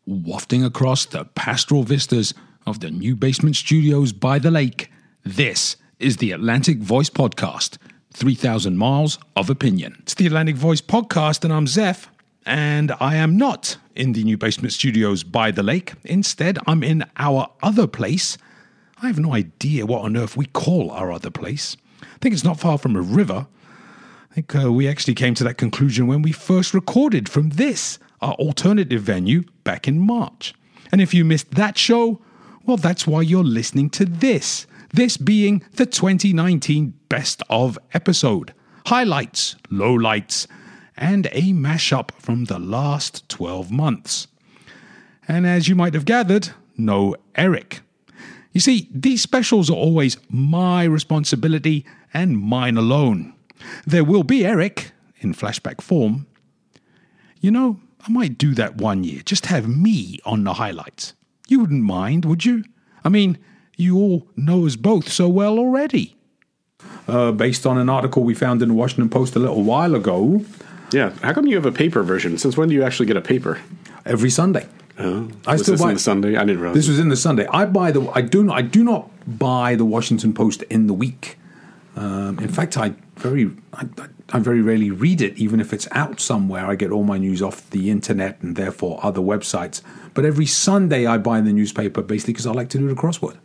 Wafting across the pastoral vistas of the new basement studios by the lake, this is the Atlantic Voice Podcast, 3,000 miles of opinion. It's the Atlantic Voice Podcast, and I'm Zeph, and I am not in the new basement studios by the lake. Instead, I'm in our other place. I have no idea what on earth we call our other place. I think it's not far from a river. I think we actually came to that conclusion when we first recorded from this, our alternative venue, back in March. And if you missed that show, well, that's why you're listening to this. This being the 2019 Best of episode. Highlights, lowlights, and a mashup from the last 12 months. And as you might have gathered, no Eric. You see, these specials are always my responsibility and mine alone. There will be Eric, in flashback form. You know, I might do that one year, just have me on the highlights. You wouldn't mind, would you? I mean, you all know us both so well already. Based on an article we found in the Washington Post a little while ago. Yeah, how come you have a paper version? Since when do you actually get a paper? Every Sunday. Oh, was this in the Sunday? I didn't realize. This was in the Sunday. I do not buy the Washington Post in the week. In fact, I very rarely read it, even if it's out somewhere. I get all my news off the internet and therefore other websites. But every Sunday I buy the newspaper basically because I like to do the crossword.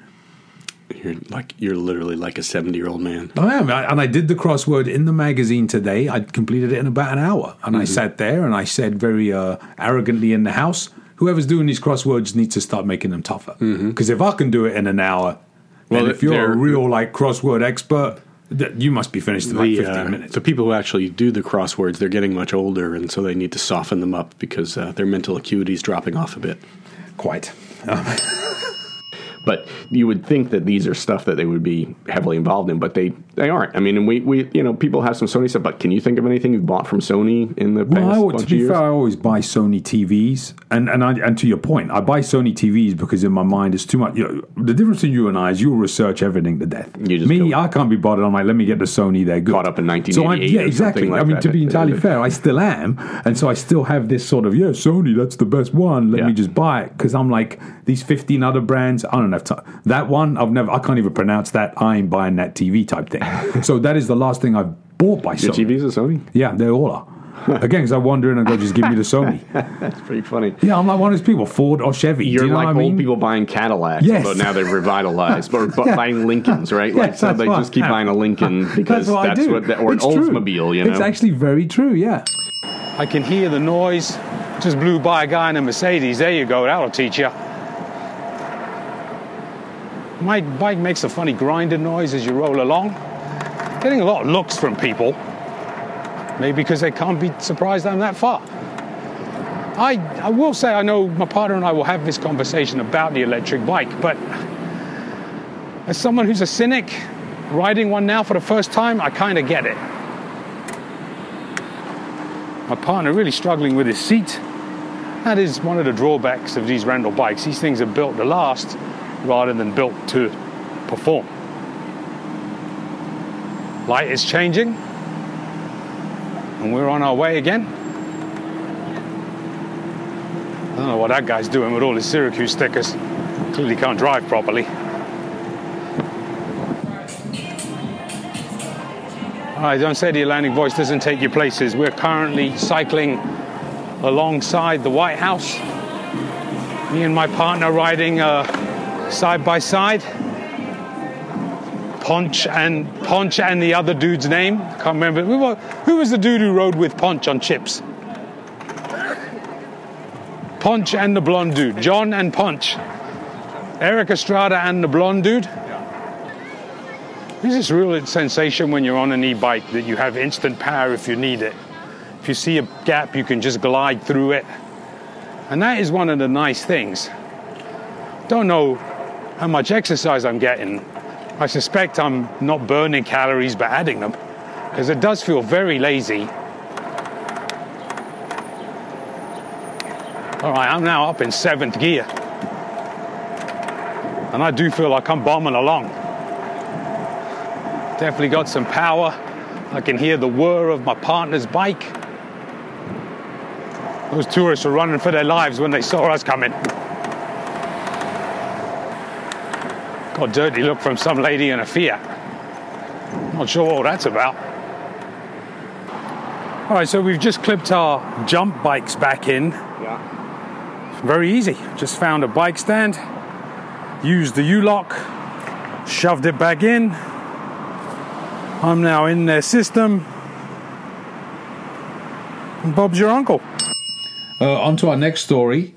You're literally like a 70-year-old man. I am, and I did the crossword in the magazine today. I completed it in about an hour, and I sat there and I said very arrogantly in the house, whoever's doing these crosswords needs to start making them tougher. Because if I can do it in an hour, well, if you're a real crossword expert, you must be finished in 15 minutes. The people who actually do the crosswords, they're getting much older, and so they need to soften them up because their mental acuity is dropping off a bit. Quite. But you would think that these are stuff that they would be heavily involved in, but they aren't. I mean, and we people have some Sony stuff, but can you think of anything you've bought from Sony in the past bunch of years? Fair, I always buy Sony TVs, and to your point, I buy Sony TVs because in my mind it's too much. The difference in you and I is you'll research everything to death. I can't be bothered. I'm like, let me get the Sony. They're good. Caught up in 1988. Exactly. Like I mean, to be entirely fair, I still am, and so I still have this sort of Sony. That's the best one. Let me just buy it because I'm like these 15 other brands. I don't have time. That one, I can't even pronounce that. I ain't buying that TV type thing. So that is the last thing I've bought by Sony. Your TVs are Sony? Yeah, they all are. Again, because I wander in and go, just give me the Sony. That's pretty funny. Yeah, I'm like one of those people, Ford or Chevy. You're do you know like what I mean? Old people buying Cadillacs, but now they're revitalized. Or buying Lincolns, right? Yes, so they just keep buying a Lincoln because or an Oldsmobile, It's actually very true, yeah. I can hear the noise. Just blew by a guy in a Mercedes. There you go, that'll teach you. My bike makes a funny grinding noise as you roll along. Getting a lot of looks from people. Maybe because they can't be surprised I'm that far. I will say I know my partner and I will have this conversation about the electric bike, but as someone who's a cynic, riding one now for the first time, I kind of get it. My partner really struggling with his seat. That is one of the drawbacks of these rental bikes. These things are built to last rather than built to perform. Light is changing, and we're on our way again. I don't know what that guy's doing with all his Syracuse stickers. Clearly can't drive properly. All right, don't say the Atlantic Voice doesn't take you places. We're currently cycling alongside the White House. Me and my partner riding side by side. Ponch and the other dude's name. I can't remember. Who was the dude who rode with Ponch on Chips? Ponch and the blonde dude. John and Ponch. Eric Estrada and the blonde dude. There's this real sensation when you're on an e-bike that you have instant power if you need it. If you see a gap, you can just glide through it. And that is one of the nice things. Don't know how much exercise I'm getting. I suspect I'm not burning calories but adding them, because it does feel very lazy. All right, I'm now up in 7th gear. And I do feel like I'm bombing along. Definitely got some power. I can hear the whir of my partner's bike. Those tourists were running for their lives when they saw us coming. Got a dirty look from some lady in a Fiat. Not sure what that's about. All right, so we've just clipped our jump bikes back in. Yeah. Very easy. Just found a bike stand, used the U-lock, shoved it back in. I'm now in their system. And Bob's your uncle. On to our next story.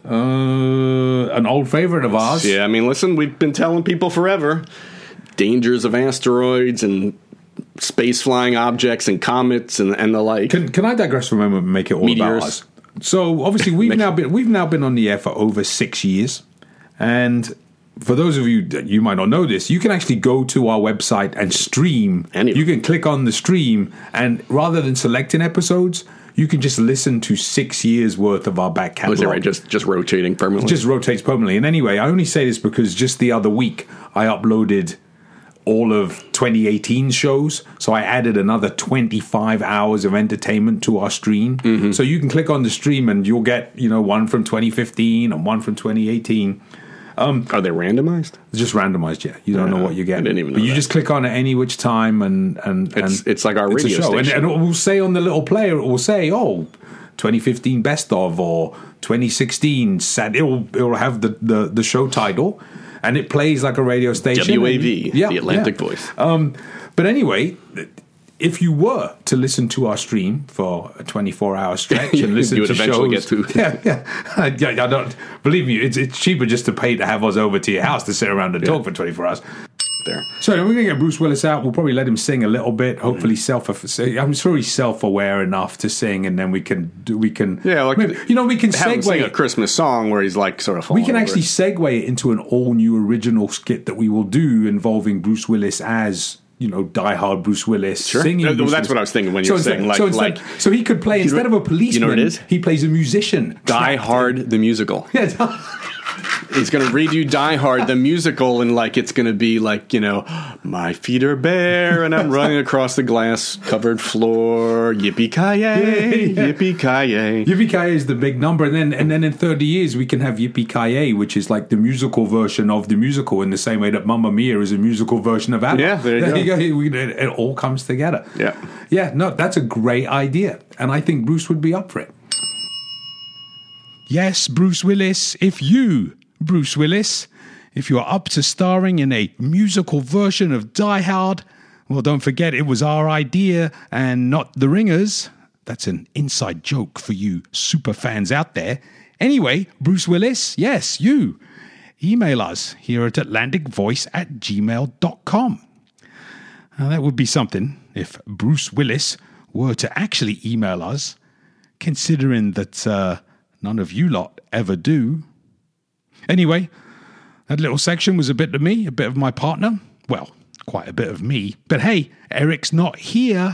An old favorite of ours. Yeah, I mean, listen, we've been telling people forever. Dangers of asteroids and space-flying objects and comets and the like. Can I digress for a moment and make it all Meteors. about us? So obviously we've now been on the air for over 6 years, and for those of you that you might not know this, you can actually go to our website and stream. You can click on the stream, and rather than selecting episodes, you can just listen to 6 years worth of our back catalog. Oh, is that right? Just rotating permanently? Just rotates permanently. And anyway, I only say this because just the other week I uploaded all of 2018 shows, so I added another 25 hours of entertainment to our stream. Mm-hmm. So you can click on the stream and you'll get, one from 2015 and one from 2018. Are they randomized? Just randomized, yeah. You don't know what you get. I didn't even know But you that. just click on it any which time, and it's like our radio station. And it will say on the little player, it will say, 2015 best of, or 2016 sad. It will have the show title, and it plays like a radio station. WAV, the Atlantic Voice. But anyway, if you were to listen to our stream for a 24-hour stretch and listen you would to eventually shows, get to. I don't believe me. It's cheaper just to pay to have us over to your house to sit around and talk for 24 hours. There. So we're going to get Bruce Willis out. We'll probably let him sing a little bit. Hopefully, I'm sure he's self-aware enough to sing, and then we can. Yeah, like maybe, we can have him sing segue a Christmas song where he's like sort of. We can actually segue it into an all-new original skit that we will do involving Bruce Willis as diehard Bruce Willis singing. Well, Bruce that's Willis. what I was thinking when you were saying so he could play instead of a policeman. You know what it is? He plays a musician. Die Hard the musical. He's going to read you Die Hard the musical, and it's going to be my feet are bare and I'm running across the glass covered floor. Yippee-ki-yay, yippee-ki-yay. Yippee-ki-yay is the big number, and then in 30 years we can have Yippee-ki-yay, which is like the musical version of the musical, in the same way that Mamma Mia is a musical version of ABBA. Yeah, there you go. It all comes together. Yeah. No, that's a great idea, and I think Bruce would be up for it. Yes, Bruce Willis, if you are up to starring in a musical version of Die Hard, well, don't forget it was our idea and not the Ringers. That's an inside joke for you super fans out there. Anyway, Bruce Willis, yes, you. Email us here at atlanticvoice@gmail.com. Now, that would be something if Bruce Willis were to actually email us, considering that none of you lot ever do. Anyway, that little section was a bit of me, a bit of my partner. Well, quite a bit of me. But hey, Eric's not here.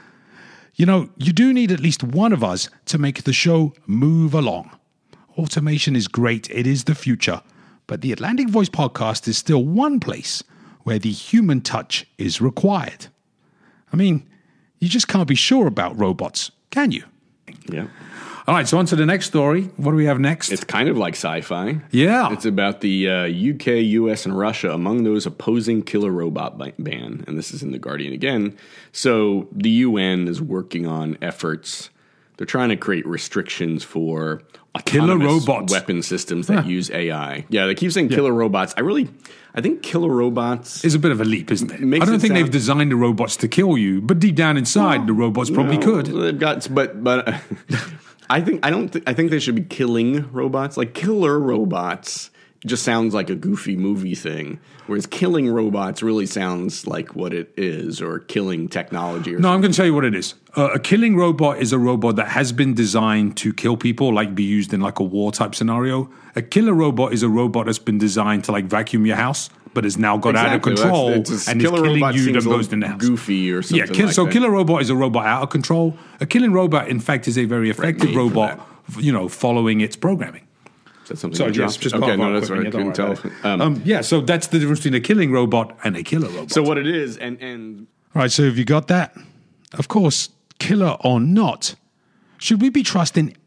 You do need at least one of us to make the show move along. Automation is great. It is the future. But the Atlantic Voice podcast is still one place where the human touch is required. I mean, you just can't be sure about robots, can you? Yeah. All right, so on to the next story. What do we have next? It's kind of like sci-fi. Yeah. It's about the UK, US, and Russia among those opposing killer robot ban. And this is in The Guardian again. So the UN is working on efforts. They're trying to create restrictions for killer autonomous robots weapon systems that use AI. Yeah, they keep saying killer robots. I think killer robots is a bit of a leap, isn't it? I don't think they've designed the robots to kill you, but deep down inside, the robots probably could. They've got, but I think they should be killing robots. Like killer robots just sounds like a goofy movie thing, whereas killing robots really sounds like what it is, or killing technology. No, I'm going to tell you what it is. A killing robot is a robot that has been designed to kill people, like be used in like a war type scenario. A killer robot is a robot that's been designed to like vacuum your house, but has now got out of control and is killing you that goes in the house. Goofy or something. Yeah, so killer robot is a robot out of control. A killing robot, in fact, is a very effective robot, following its programming. Is that something? Sorry, just part of our that's what I couldn't tell. So that's the difference between a killing robot and a killer robot. So what it is, and all right, so have you got that? Of course, killer or not, should we be trusting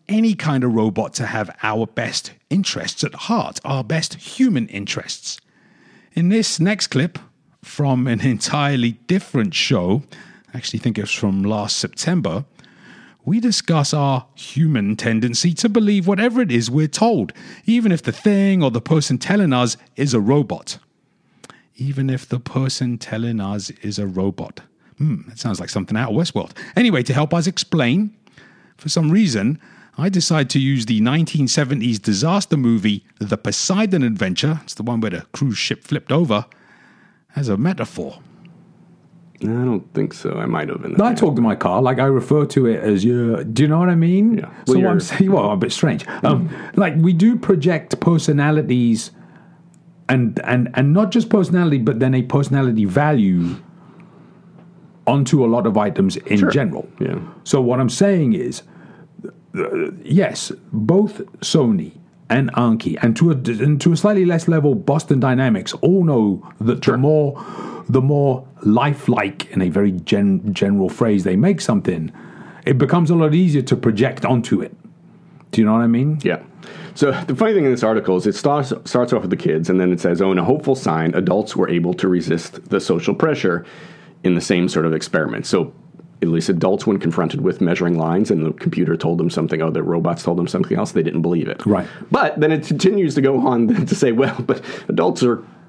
any kind of robot to have our best interests at heart, our best human interests. In this next clip from an entirely different show, I actually think it's from last September, we discuss our human tendency to believe whatever it is we're told, even if the thing or the person telling us is a robot. Even if the person telling us is a robot. That sounds like something out of Westworld. Anyway, to help us explain, for some reason, I decided to use the 1970s disaster movie The Poseidon Adventure, it's the one where the cruise ship flipped over, as a metaphor. I don't think so. I might have been. I talk to my car like I refer to it as your. Do you know what I mean? Yeah. So I'm saying, well, a bit strange. Like we do project personalities, and not just personality, but then a personality value onto a lot of items in general. Yeah. So what I'm saying is, yes, both Sony and Anki, and to a slightly less level, Boston Dynamics all know that the more lifelike, in a very general phrase, they make something, it becomes a lot easier to project onto it. Do you know what I mean? Yeah. So the funny thing in this article is it starts off with the kids, and then it says, in a hopeful sign, adults were able to resist the social pressure in the same sort of experiment. So at least adults, when confronted with measuring lines and the computer told them something, the robots told them something else, they didn't believe it. Right. But then it continues to go on to say, but adults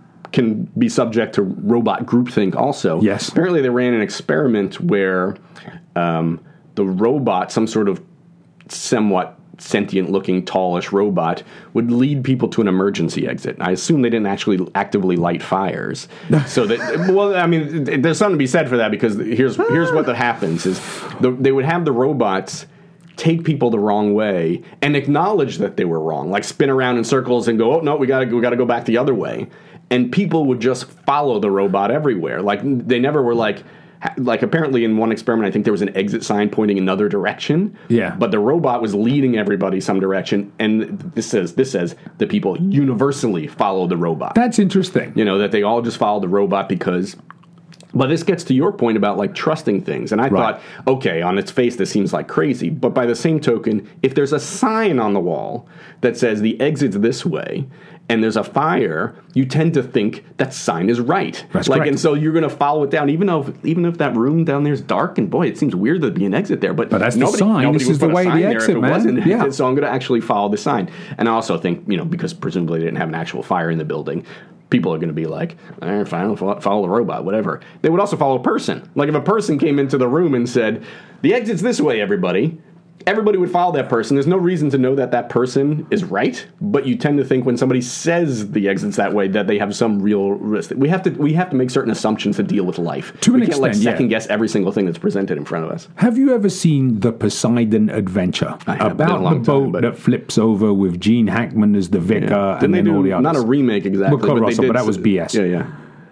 can be subject to robot groupthink also. Yes. Apparently they ran an experiment where the robot, some sort of somewhat sentient-looking, tallish robot, would lead people to an emergency exit. I assume they didn't actually actively light fires. So that, well, I mean, there's something to be said for that, because here's what happens is they would have the robots take people the wrong way and acknowledge that they were wrong, like spin around in circles and go, oh no, we gotta go back the other way. And people would just follow the robot everywhere. Like they never were like apparently in one experiment, I think there was an exit sign pointing another direction. Yeah. But the robot was leading everybody some direction, and this says the people universally follow the robot. That's interesting. That they all just follow the robot because. But this gets to your point about like trusting things, and I thought, okay, on its face this seems like crazy, but by the same token, if there's a sign on the wall that says the exit's this way, and there's a fire, you tend to think that sign is right. That's correct. And so you're going to follow it down, even if that room down there is dark, and boy, it seems weird there'd be an exit there. But that's the sign. This is the way the exit, man. Yeah. So I'm going to actually follow the sign. And I also think, because presumably they didn't have an actual fire in the building, people are going to be like, all right, fine, follow the robot, whatever. They would also follow a person. Like if a person came into the room and said, the exit's this way, everybody would follow that person. There's no reason to know that person is right, but you tend to think when somebody says the exit's that way that they have some real risk. We have to make certain assumptions to deal with life. To an extent, we can't second guess every single thing that's presented in front of us. Have you ever seen The Poseidon Adventure? I have. About the boat that flips over with Gene Hackman as the vicar, and then all the others. Not a remake exactly, but that was BS. Yeah.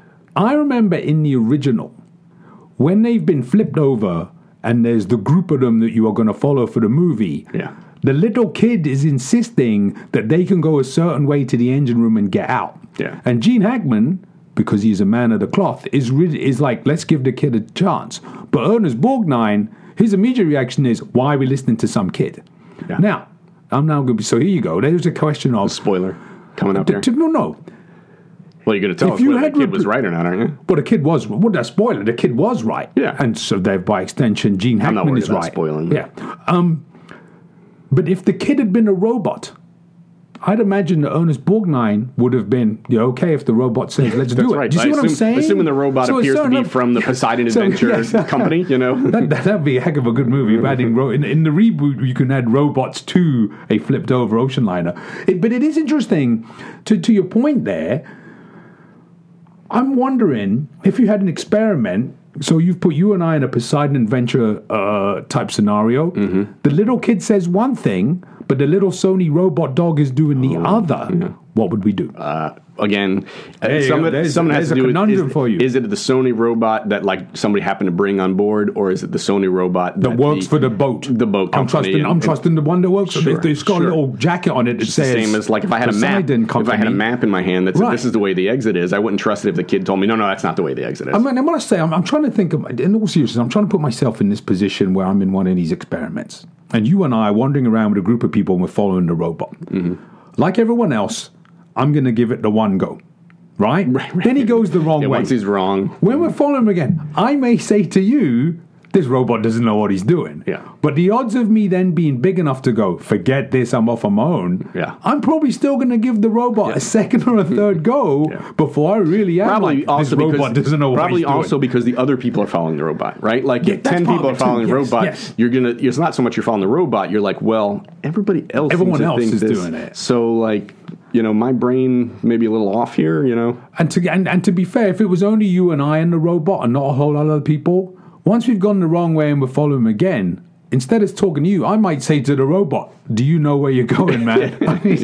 I remember in the original, when they've been flipped over and there's the group of them that you are going to follow for the movie, the little kid is insisting that they can go a certain way to the engine room and get out. Yeah. And Gene Hackman, because he's a man of the cloth, is like, let's give the kid a chance. But Ernest Borgnine, his immediate reaction is, why are we listening to some kid? Yeah. Now, I'm now going to be, so here you go. There's a question of... Spoiler coming up here. No. Well, you're going to tell us whether the kid was right or not, aren't you? Well, the kid was... Well, that's spoiler. The kid was right. Yeah. And so, by extension, Gene Hackman is right. Spoiling. Yeah. But if the kid had been a robot, I'd imagine that Ernest Borgnine would have been, okay, if the robot says, let's do it. Right. Do you see what I'm saying? Assuming the robot appears to be from the Poseidon Adventure company, That'd be a heck of a good movie. Adding in the reboot, you can add robots to a flipped-over ocean liner. But it is interesting, to your point there, I'm wondering if you had an experiment. So you've put you and I in a Poseidon Adventure type scenario. Mm-hmm. The little kid says one thing, but the little Sony robot dog is doing the other. Yeah. What would we do? Again, someone has to do with, is it the Sony robot that like somebody happened to bring on board, or is it the Sony robot that works for the boat? The boat company. I'm trusting the one that works. Sure, it's got a little jacket on it that says the same as like if I had a map. If I had a map in my hand that said this is the way the exit is, I wouldn't trust it if the kid told me no, that's not the way the exit is. I mean, I want to say I'm trying to think of, in all seriousness, I'm trying to put myself in this position where I'm in one of these experiments. and you and I are wandering around with a group of people and we're following the robot. Like everyone else, I'm going to give it the one go. Right? Then he goes the wrong way. Once he's wrong. When we're following him again, I may say to you, this robot doesn't know what he's doing. Yeah. But the odds of me then being big enough to go, forget this, I'm off on my own, I'm probably still going to give the robot a second or a third go before I really am this robot doesn't know what he's doing. Probably also because the other people are following the robot, right? Like if 10 people are following the robot, it's not so much you're following the robot, you're like, well, everyone else is doing it. So like, my brain may be a little off here, And to be fair, if it was only you and I and the robot and not a whole lot of other people, once we've gone the wrong way and we're following him again, instead of talking to you, I might say to the robot, do you know where you're going, man?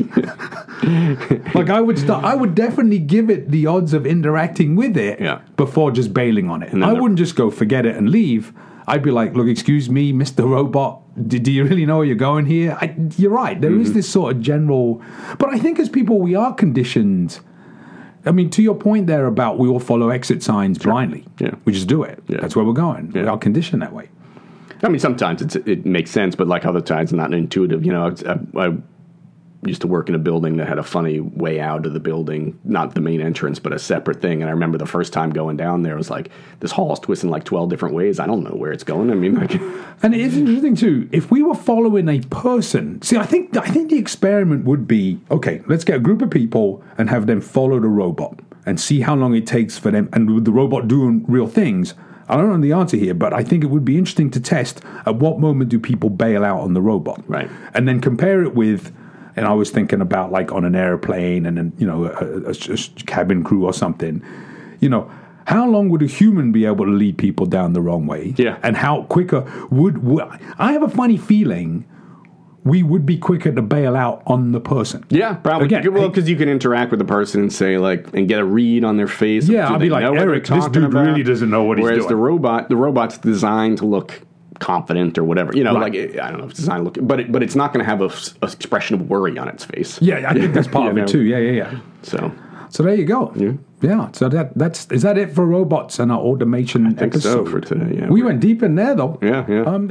I would definitely give it the odds of interacting with it before just bailing on it. I wouldn't just go forget it and leave. I'd be like, look, excuse me, Mr. Robot, do you really know where you're going here? You're right. There is this sort of general... But I think as people, we are conditioned... I mean, to your point there about we all follow exit signs blindly. Yeah. We just do it. Yeah. That's where we're going. Yeah. We are conditioned that way. I mean, sometimes it makes sense, but like other times, not intuitive. I used to work in a building that had a funny way out of the building, not the main entrance, but a separate thing. And I remember the first time going down there, it was like, this hall is twisting like 12 different ways. I don't know where it's going. I mean, like... And it's interesting, too. If we were following a person... See, I think the experiment would be, okay, let's get a group of people and have them follow the robot and see how long it takes for them, and with the robot doing real things. I don't know the answer here, but I think it would be interesting to test at what moment do people bail out on the robot. Right. And then compare it with... And I was thinking about like on an airplane and then, a cabin crew or something, how long would a human be able to lead people down the wrong way? Yeah. And how quicker would I have a funny feeling we would be quicker to bail out on the person. Yeah, probably. Because you can interact with the person and say and get a read on their face. Yeah, I'd be like, Eric, this dude really doesn't know what he's doing. Whereas the robot's designed to look confident or whatever, like I don't know if it's designed to look, but it's not going to have a expression of worry on its face. Yeah, I think that's part of it too. Yeah. So there you go. Yeah. So is that it for robots and our automation I think episode? So for today. Yeah, we went deep in there though. Yeah.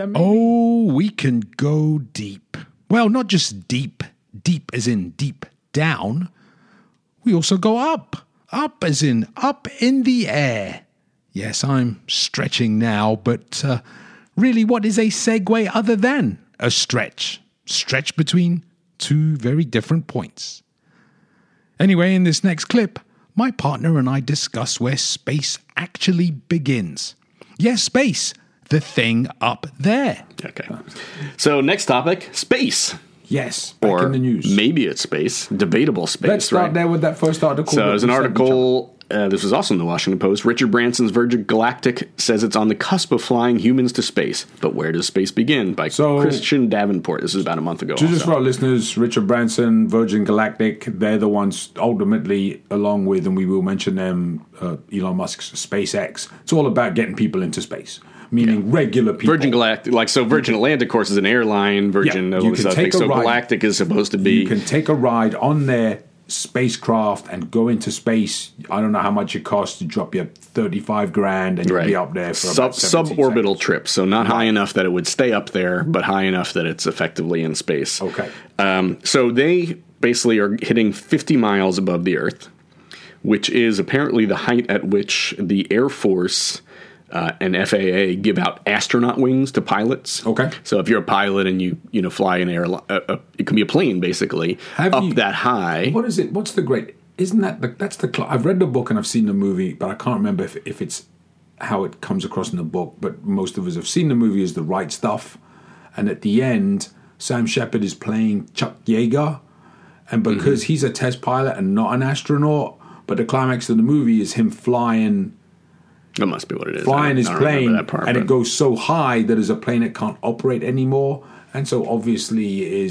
We can go deep. Well, not just deep as in deep down. We also go up as in up in the air. Yes, I'm stretching now, but. Really, what is a segue other than a stretch? Stretch between two very different points. Anyway, in this next clip, my partner and I discuss where space actually begins. Yes, space, the thing up there. Okay. So next topic, space. Yes, back in the news. Maybe it's space, debatable space. Let's start there with that first article. So there's an article... this was also in the Washington Post. Richard Branson's Virgin Galactic says it's on the cusp of flying humans to space. But where does space begin? By Christian Davenport. This is about a month ago. Just for our listeners, Richard Branson, Virgin Galactic, they're the ones ultimately, along with, and we will mention them, Elon Musk's SpaceX. It's all about getting people into space. Meaning regular people. Virgin Galactic, Virgin Atlantic, of course, is an airline. Galactic is supposed to be... You can take a ride on their spacecraft and go into space. I don't know how much it costs to drop you $35,000 and you'll be up there for about 17 suborbital seconds. Trip, so not high enough that it would stay up there, but high enough that it's effectively in space. Okay. So they basically are hitting 50 miles above the Earth, which is apparently the height at which the Air Force and FAA give out astronaut wings to pilots. Okay. So if you're a pilot and you fly an airline, it can be a plane basically that high. What is it? What's the great? Isn't that's the? I've read the book and I've seen the movie, but I can't remember if it's how it comes across in the book. But most of us have seen the movie as The Right Stuff, and at the end, Sam Shepard is playing Chuck Yeager, and because he's a test pilot and not an astronaut, but the climax of the movie is him flying. That must be what it is. Flying his plane, it goes so high that as a plane it can't operate anymore. And so obviously he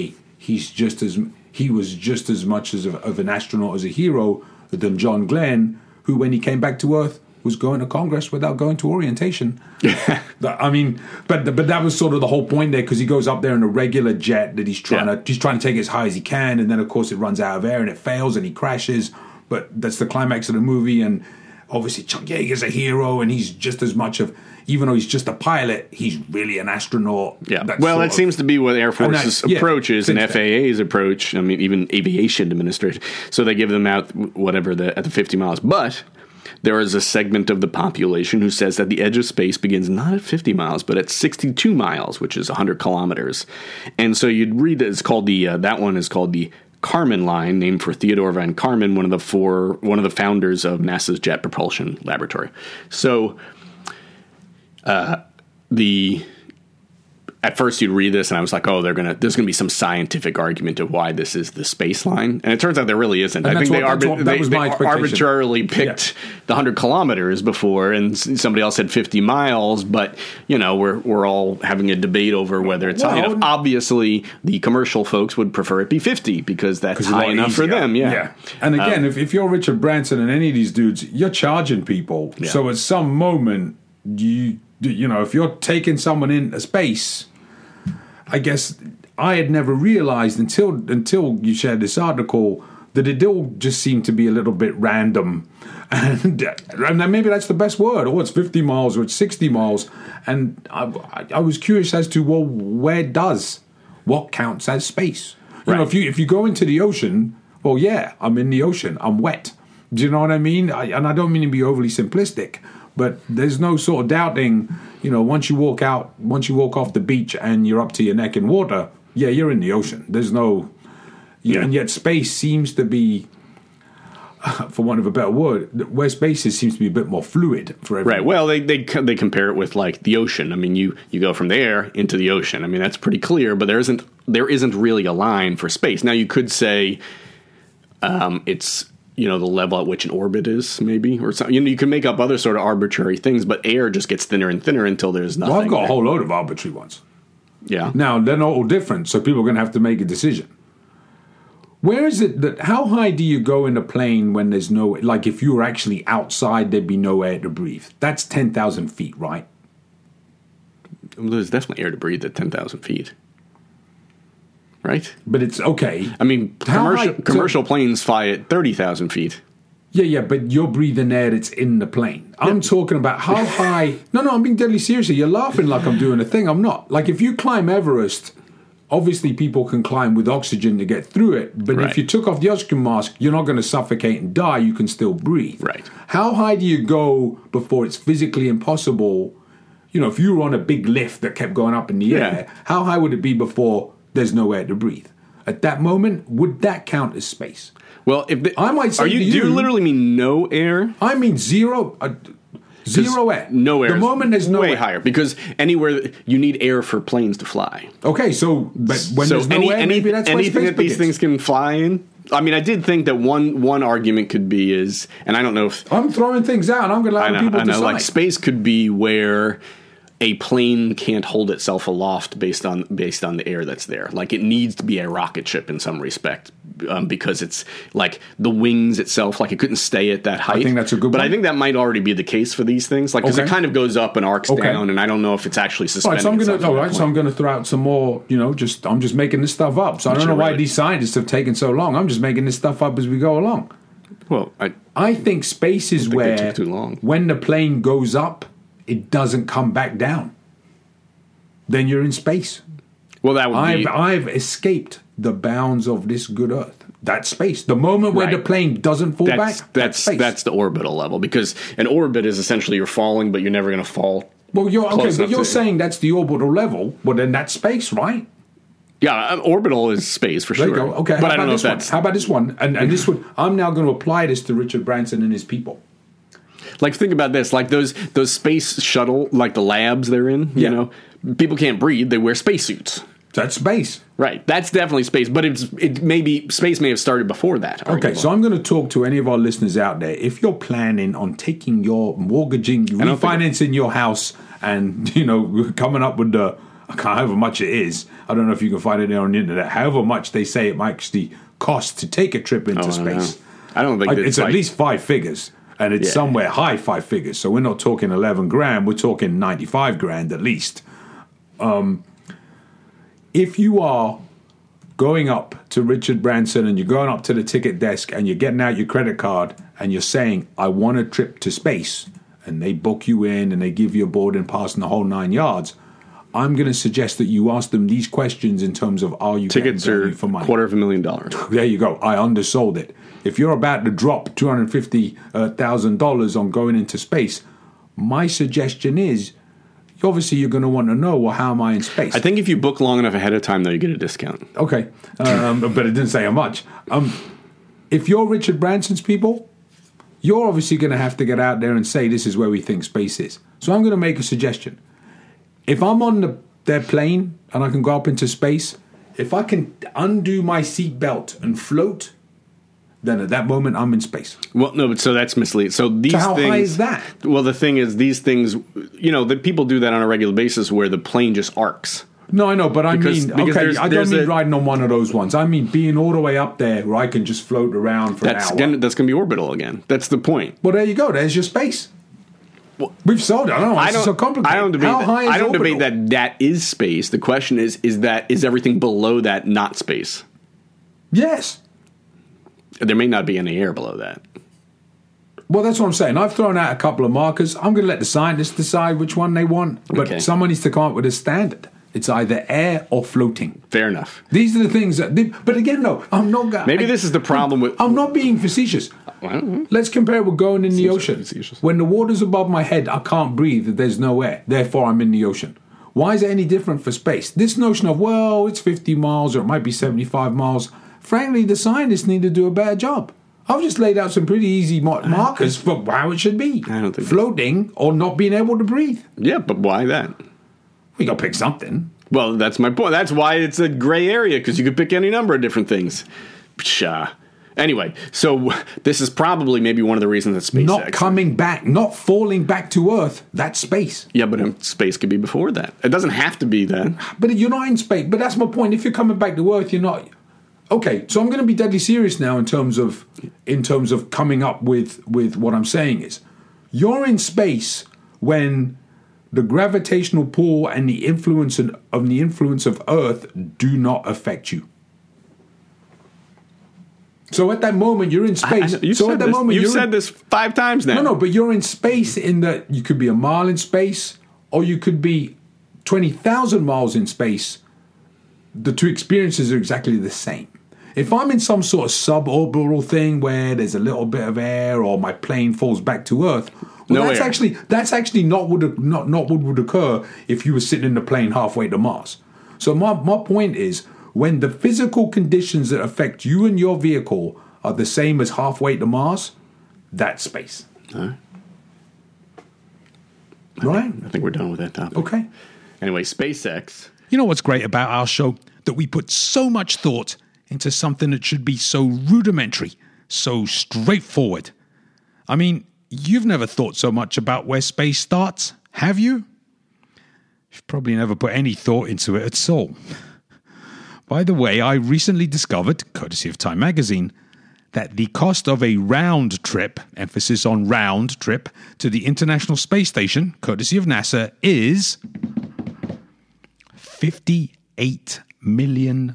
was just as much of an astronaut as a hero than John Glenn, who when he came back to Earth was going to Congress without going to orientation. I mean, but that was sort of the whole point there, because he goes up there in a regular jet that he's trying to take as high as he can, and then of course it runs out of air and it fails and he crashes. But that's the climax of the movie, and obviously Chuck Yeager's a hero, and he's just as much of, even though he's just a pilot, he's really an astronaut. Yeah. Well, that seems to be what Air Force's approach is, and FAA's approach. I mean, even Aviation Administration. So they give them out whatever at the 50 miles. But there is a segment of the population who says that the edge of space begins not at 50 miles, but at 62 miles, which is 100 kilometers. And so you'd read that it's called that one is called the Kármán line, named for Theodore von Kármán, one of the founders of NASA's Jet Propulsion Laboratory. So, at first you'd read this and I was like, oh, there's gonna be some scientific argument of why this is the space line, and it turns out there really isn't. I think they arbitrarily picked the 100 kilometers before, and somebody else said 50 miles. But we're all having a debate over whether it's high enough. Obviously, the commercial folks would prefer it be 50 because that's high enough for them. Yeah. And again, if you're Richard Branson and any of these dudes, you're charging people. Yeah. So at some moment, if you're taking someone into space, I guess I had never realized until you shared this article that it all just seemed to be a little bit random. And maybe that's the best word. Oh, it's 50 miles or it's 60 miles. And I was curious as to, well, what counts as space? Right. If you go into the ocean, well, yeah, I'm in the ocean. I'm wet. Do you know what I mean? And I don't mean to be overly simplistic, but there's no sort of doubting, once you walk off the beach and you're up to your neck in water, yeah, you're in the ocean. There's no, and yet space seems to be, for want of a better word, where space is seems to be a bit more fluid for everyone. Right. Well, they compare it with like the ocean. I mean, you go from there into the ocean. I mean, that's pretty clear, but there isn't really a line for space. Now, you could say it's, the level at which an orbit is, maybe, or something. You can make up other sort of arbitrary things, but air just gets thinner and thinner until there's nothing. Well, I've got a whole load of arbitrary ones. Yeah. Now, they're not all different, so people are going to have to make a decision. Where is it that, how high do you go in a plane when there's no, like if you were actually outside, there'd be no air to breathe? That's 10,000 feet, right? Well, there's definitely air to breathe at 10,000 feet. Right? But it's okay. I mean, commercial planes fly at 30,000 feet. Yeah, but you're breathing air that's in the plane. I'm talking about how high. No, I'm being deadly serious. You're laughing like I'm doing a thing. I'm not. Like if you climb Everest, obviously people can climb with oxygen to get through it. But if you took off the oxygen mask, you're not going to suffocate and die. You can still breathe. Right. How high do you go before it's physically impossible? If you were on a big lift that kept going up in the air, how high would it be before there's no air to breathe? At that moment, would that count as space? Well, I might say do you literally mean no air? I mean zero air. No air. The moment there's no way air. higher, because anywhere you need air for planes to fly. Okay, but when there's no air, maybe that's anything that these things can fly in. I mean, I did think that one argument could be and I don't know if I'm throwing things out, and I'm going to allow people to decide. Like space could be where a plane can't hold itself aloft based on the air that's there. Like it needs to be a rocket ship in some respect, because it's like the wings itself, like it couldn't stay at that height. I think that's a good But point. I think that might already be the case for these things, like because it kind of goes up and arcs down, and I don't know if it's actually suspended. So I'm going to throw out some more. I'm just making this stuff up. So I don't know why these scientists have taken so long. I'm just making this stuff up as we go along. Well, I think space is where they took too long. When the plane goes up, it doesn't come back down. Then you're in space. Well, that would be... I've escaped the bounds of this good Earth. That's space. The moment where the plane doesn't fall back, that's space. That's the orbital level, because an orbit is essentially you're falling, but you're never going to fall. Well, you're saying that's the orbital level. Well, then that's space, right? Yeah, orbital is space for sure. There you go. Okay, but I don't know if that's... How about this one? And this one, I'm now going to apply this to Richard Branson and his people. Like, think about this. Like those space shuttle, like the labs they're in, you know, people can't breathe. They wear spacesuits. That's space. Right. That's definitely space. But space may have started before that. Okay, so I'm going to talk to any of our listeners out there. If you're planning on taking your mortgaging, refinancing your house and, coming up with however much it is. I don't know if you can find it there on the internet. However much they say it might actually cost to take a trip into space. I don't think it's at least 5 figures. And it's somewhere high 5 figures. So we're not talking 11 grand. We're talking 95 grand at least. If you are going up to Richard Branson and you're going up to the ticket desk and you're getting out your credit card and you're saying, I want a trip to space, and they book you in and they give you a boarding pass and the whole 9 yards, I'm going to suggest that you ask them these questions in terms of, are you tickets getting are value for money? $250,000. There you go. I undersold it. If you're about to drop $250,000 on going into space, my suggestion is, obviously you're going to want to know, well, how am I in space? I think if you book long enough ahead of time, though, you get a discount. Okay, but it didn't say how much. If you're Richard Branson's people, you're obviously going to have to get out there and say, this is where we think space is. So I'm going to make a suggestion. If I'm on their plane and I can go up into space, if I can undo my seatbelt and float, then at that moment I'm in space. Well, no, but so that's misleading. So these how things, high is that? Well, the thing is, these things, that people do that on a regular basis where the plane just arcs. No, I know, but I Because don't mean riding on one of those ones. I mean being all the way up there where I can just float around for an hour. That's going to be orbital again. That's the point. Well, there you go. There's your space. Well, we've solved it. I don't know why it's so complicated. I don't debate How high is I don't orbital? debate that is space. The question is everything below that not space? Yes. There may not be any air below that. Well, that's what I'm saying. I've thrown out a couple of markers. I'm going to let the scientists decide which one they want. But Okay. someone needs to come up with a standard. It's either air or floating. Fair enough. These are the things that... But again, no, I'm not... Maybe this is the problem with... I'm not being facetious. I don't know. Let's compare it with going in the ocean. facetious. When the water's above my head, I can't breathe. There's no air. Therefore, I'm in the ocean. Why is it any different for space? This notion of, well, it's 50 miles or it might be 75 miles. Frankly, the scientists need to do a better job. I've just laid out some pretty easy markers for how it should be. I don't think floating or not being able to breathe. Yeah, but why that? We got to pick something. Well, that's my point. That's why it's a gray area, because you could pick any number of different things. Psha. Anyway, so this is probably maybe one of the reasons that SpaceX... Not coming back, not falling back to Earth, that's space. Yeah, but space could be before that. It doesn't have to be that. But you're not in space. But that's my point. If you're coming back to Earth, you're not... Okay, so I'm going to be deadly serious now in terms of coming up with what I'm saying is, you're in space when the gravitational pull and the influence of Earth do not affect you. So at that moment you're in space. You've said this 5 times now. No, but you're in space in that you could be a mile in space or you could be 20,000 miles in space. The two experiences are exactly the same. If I'm in some sort of suborbital thing where there's a little bit of air or my plane falls back to Earth, well, that's actually not what would occur if you were sitting in the plane halfway to Mars. So my point is, when the physical conditions that affect you and your vehicle are the same as halfway to Mars, that's space. All right? I think we're done with that topic. Okay. Anyway, SpaceX. You know what's great about our show? That we put so much thought into something that should be so rudimentary, so straightforward. I mean, you've never thought so much about where space starts, have you? You've probably never put any thought into it at all. By the way, I recently discovered, courtesy of Time magazine, that the cost of a round trip, emphasis on round trip, to the International Space Station, courtesy of NASA, is $58 million.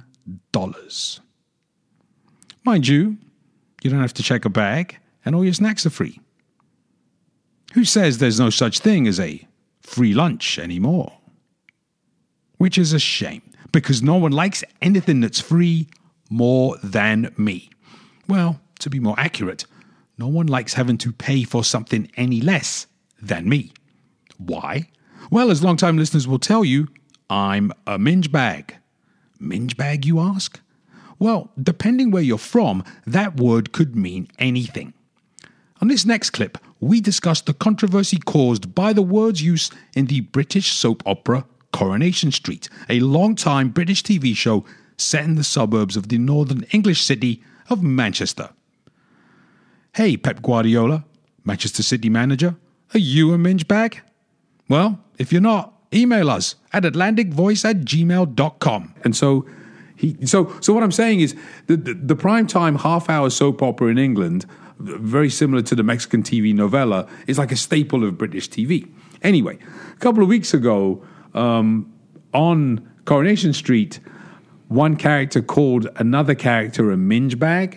Mind you, you don't have to check a bag, and all your snacks are free. Who says there's no such thing as a free lunch anymore? Which is a shame, because no one likes anything that's free more than me. Well, to be more accurate, no one likes having to pay for something any less than me. Why? Well, as long-time listeners will tell you, I'm a minge bag. Minge bag, you ask? Well, depending where you're from, that word could mean anything. On this next clip, we discuss the controversy caused by the word's use in the British soap opera Coronation Street, a long-time British TV show set in the suburbs of the northern English city of Manchester. Hey, Pep Guardiola, Manchester City manager, are you a minge bag? Well, if you're not, email us at atlanticvoice@gmail.com. And so what I'm saying is the primetime half-hour soap opera in England, very similar to the Mexican TV novella, is like a staple of British TV. Anyway, a couple of weeks ago, on Coronation Street, one character called another character a minge bag,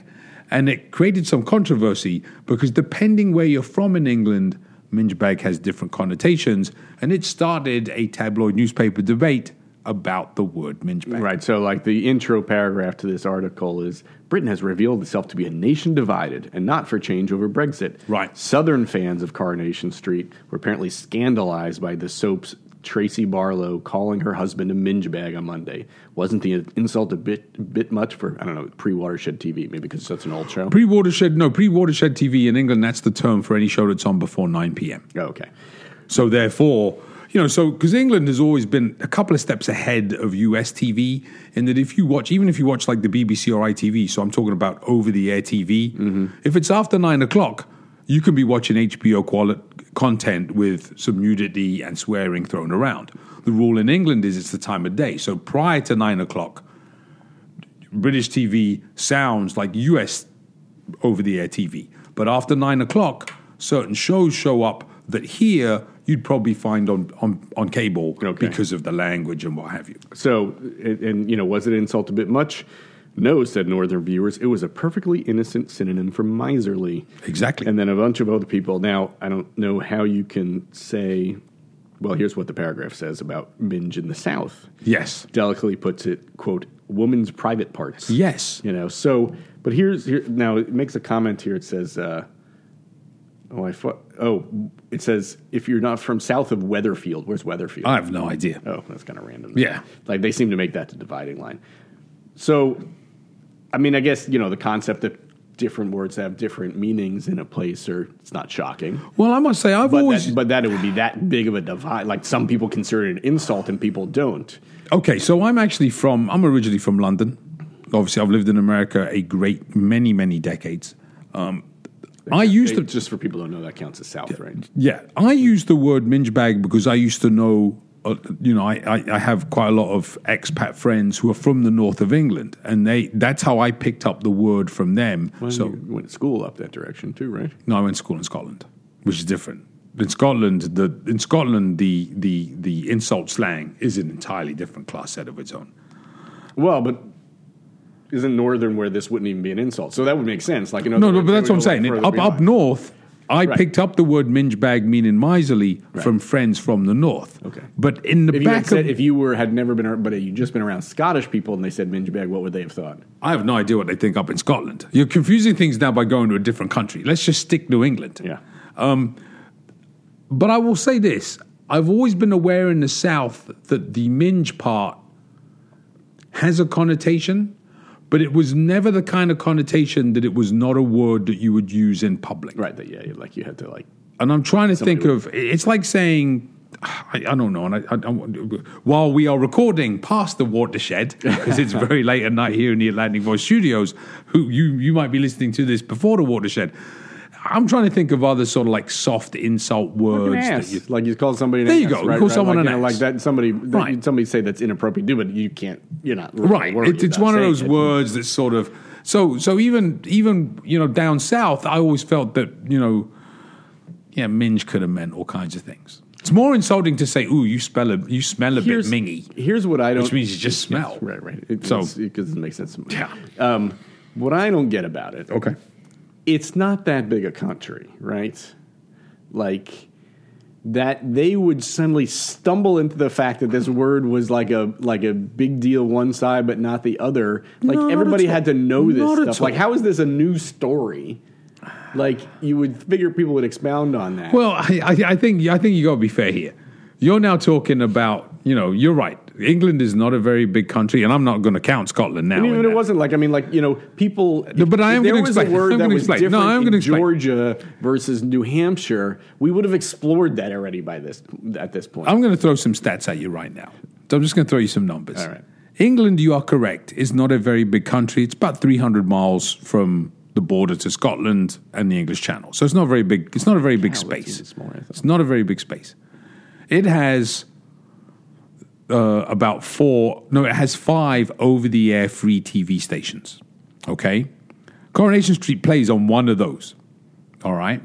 And it created some controversy because depending where you're from in England, minge bag has different connotations. And it started a tabloid newspaper debate about the word minge bag. Right. So, like, the intro paragraph to this article is Britain has revealed itself to be a nation divided and not for change over Brexit. Right. Southern fans of Coronation Street were apparently scandalized by the soap's Tracy Barlow calling her husband a minge bag on Monday. Wasn't the insult a bit much for, I don't know, pre-Watershed TV, maybe because it's such an old show? Pre-Watershed TV in England, that's the term for any show that's on before 9 p.m. Oh, okay. So therefore, because England has always been a couple of steps ahead of US TV in that even if you watch like the BBC or ITV, so I'm talking about over-the-air TV, if it's after 9 o'clock, you can be watching HBO content with some nudity and swearing thrown around. The rule in England is it's the time of day. So prior to 9 o'clock, British TV sounds like US over-the-air TV. But after 9 o'clock, certain shows show up that here you'd probably find on cable because of the language and what have you. So, and was it insult a bit much? No, said Northern viewers. It was a perfectly innocent synonym for miserly. Exactly. And then a bunch of other people. Now, I don't know how you can say, well, here's what the paragraph says about minge in the South. Yes. Delicately puts it, quote, woman's private parts. Yes. But now it makes a comment here. It says, it says, if you're not from south of Weatherfield. Where's Weatherfield? I have no idea. Oh, that's kind of random. Yeah. Like, they seem to make that the dividing line. So, I mean, I guess, the concept that different words have different meanings in a place, it's not shocking. Well, I must say, But that it would be that big of a divide. Like, some people consider it an insult and people don't. Okay, so I'm originally from London. Obviously, I've lived in America a great many decades. Just for people who don't know, that counts as South, right? Yeah, I use the word minge bag because I used to know, I have quite a lot of expat friends who are from the north of England, and that's how I picked up the word from them. Well, so you went to school up that direction too, right? No, I went to school in Scotland, which is different. In Scotland, the insult slang is an entirely different class set of its own. Well, but isn't Northern where this wouldn't even be an insult? So that would make sense. Like, but that's what I'm saying. Up north, I picked up the word minge bag meaning miserly from friends from the north. Okay. But in the if you had never been, but you just been around Scottish people and they said minge bag, what would they have thought? I have no idea what they think up in Scotland. You're confusing things now by going to a different country. Let's just stick to England. Yeah. But I will say this. I've always been aware in the South that the minge part has a connotation, but it was never the kind of connotation that it was not a word that you would use in public. Right, like you had to like... And I'm trying to think of... It's like saying... I don't know. And while we are recording past the watershed, because it's very late at night here in the Atlantic Voice Studios, you might be listening to this before the watershed... I'm trying to think of other sort of like soft insult words. Like you call somebody an ass. There you go. Right, you call someone an ass. Like that. Somebody say that's inappropriate to do, but you can't. You're not. Right. It's one of those words that's sort of. So even down south, I always felt that minge could have meant all kinds of things. It's more insulting to say, "Ooh, you smell a bit mingy." Here's what I don't. Which means you just smell. Right. Because it makes sense. Yeah. What I don't get about it. Okay. It's not that big a country, right? Like that they would suddenly stumble into the fact that this word was like a big deal one side but not the other. Like everybody had to know this stuff. Like how is this a new story? Like you would figure people would expound on that. Well, I think you got to be fair here. You're now talking about, you're right. England is not a very big country, and I'm not going to count Scotland now. And even it wasn't people. No, but I am going to explain. There was a word that was different in Georgia versus New Hampshire. We would have explored that already at this point. I'm going to throw some stats at you right now. So I'm just going to throw you some numbers. All right. England, you are correct, is not a very big country. It's about 300 miles from the border to Scotland and the English Channel. So it's not very big. It's not a very big space. It's not a very big space. It has it has 5 over-the-air free TV stations, okay? Coronation Street plays on one of those, all right?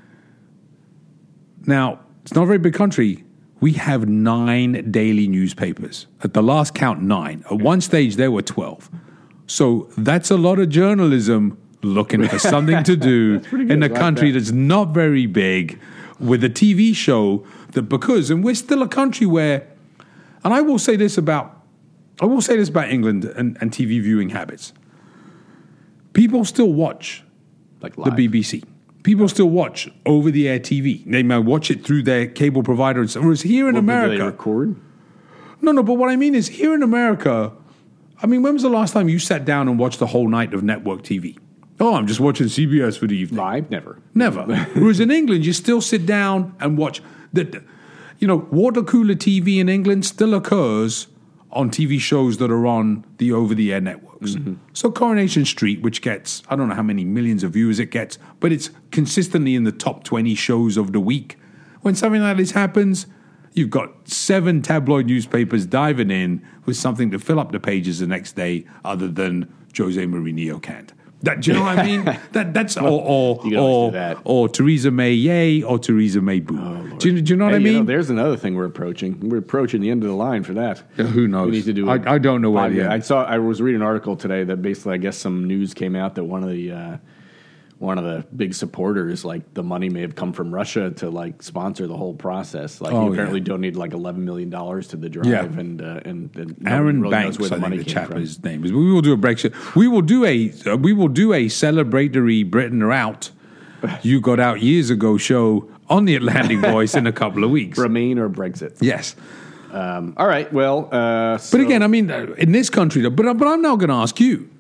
Now, it's not a very big country. We have 9 daily newspapers. At the last count, 9. At one stage, there were 12. So that's a lot of journalism looking for something to do in a country that's not very big, with a TV show and we're still a country where, and I will say this about England and TV viewing habits. People still watch Like the live. BBC. People still watch over-the-air TV. They might watch it through their cable provider. Whereas here in Well, do America, they record? no. But what I mean is, here in America, I mean, when was the last time you sat down and watched the whole night of network TV? Oh, I'm just watching CBS for the evening. Live? Never. Never. Whereas in England, you still sit down and watch water cooler TV in England still occurs on TV shows that are on the over-the-air networks. Mm-hmm. So Coronation Street, which gets, I don't know how many millions of viewers it gets, but it's consistently in the top 20 shows of the week. When something like this happens, you've got 7 tabloid newspapers diving in with something to fill up the pages the next day other than Jose Mourinho can't. Do you know what I mean? That's You can always do that. or Theresa May yay or Theresa May boo. Do you know what I Hey, mean? there's another thing we're approaching. We're approaching the end of the line for that. Who knows? We need to do. I don't know where. I was reading an article today that basically, I guess, some news came out that one of the big supporters, like the money may have come from Russia to like sponsor the whole process. Like he apparently donated like $11 million to the drive, Yeah. and nobody Aaron really Banks, knows where the I money think the came chap from. his name is. We will do a Brexit. We will do a celebratory Britain are out. You got out years ago show on the Atlantic Voice in a couple of weeks. Remain or Brexit. Yes. All right. Well, But again, I mean, in this country, but I'm now going to ask you.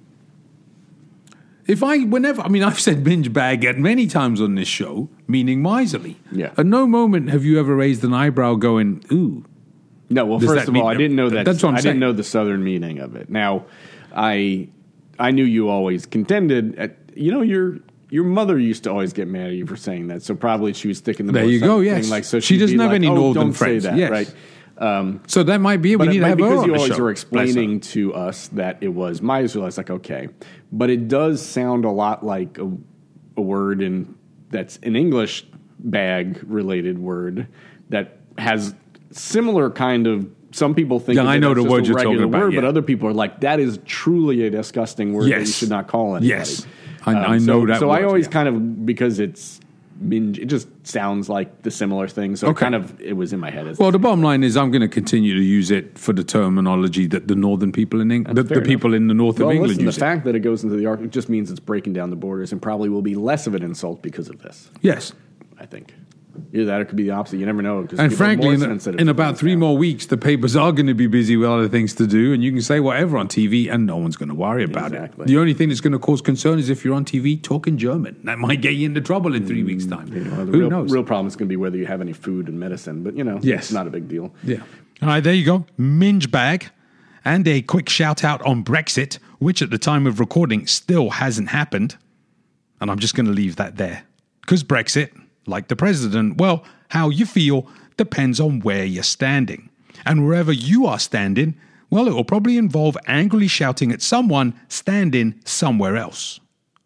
I've said binge bag at many times on this show, meaning miserly. Yeah. At no moment have you ever raised an eyebrow going, ooh. no. Well, Does first that of all, mean- I didn't know that. that's what I'm I saying. didn't know the southern meaning of it. Now, I knew you always contended. Your mother used to always get mad at you for saying that. So probably she was sticking the There most you go, thing, yes. Like, so She she'd doesn't be have like, any oh, northern don't friends. Say that, Yes. right? So that might be it. We need to have her because on you the always show. were Bless her. explaining to us that it was miserly. I was like, okay, but it does sound a lot like a word that's an English bag related word that has similar kind of. Some people think Yeah, of I it know as the just word a you're talking regular about, word, yeah. but other people are like, that is truly a disgusting word that you Yes. should not call anybody. Yes. I know that So I word, always yeah. kind of, because it just sounds like the similar thing. So Okay. it was in my head. Well, the bottom line is I'm going to continue to use it for the terminology that the northern people in England, the people in the north of England listen, use the fact that it goes into the arc just means it's breaking down the borders and probably will be less of an insult because of this, Yes. I think. Either that or it could be the opposite. You never know. 'Cause And people are frankly, more in sensitive about to things 3 now. more weeks, the papers are going to be busy with other things to do, and you can say whatever on TV, and no one's going to worry about Exactly. it. The only thing that's going to cause concern is if you're on TV talking German. That might get you into trouble in 3 weeks' time. Well, the Who knows? real problem is going to be whether you have any food and medicine, but Yes. it's not a big deal. Yeah. All right, there you go. Minge bag. And a quick shout out on Brexit, which at the time of recording still hasn't happened. And I'm just going to leave that there. Because Brexit, like the president, well, how you feel depends on where you're standing. And wherever you are standing, well, it will probably involve angrily shouting at someone standing somewhere else.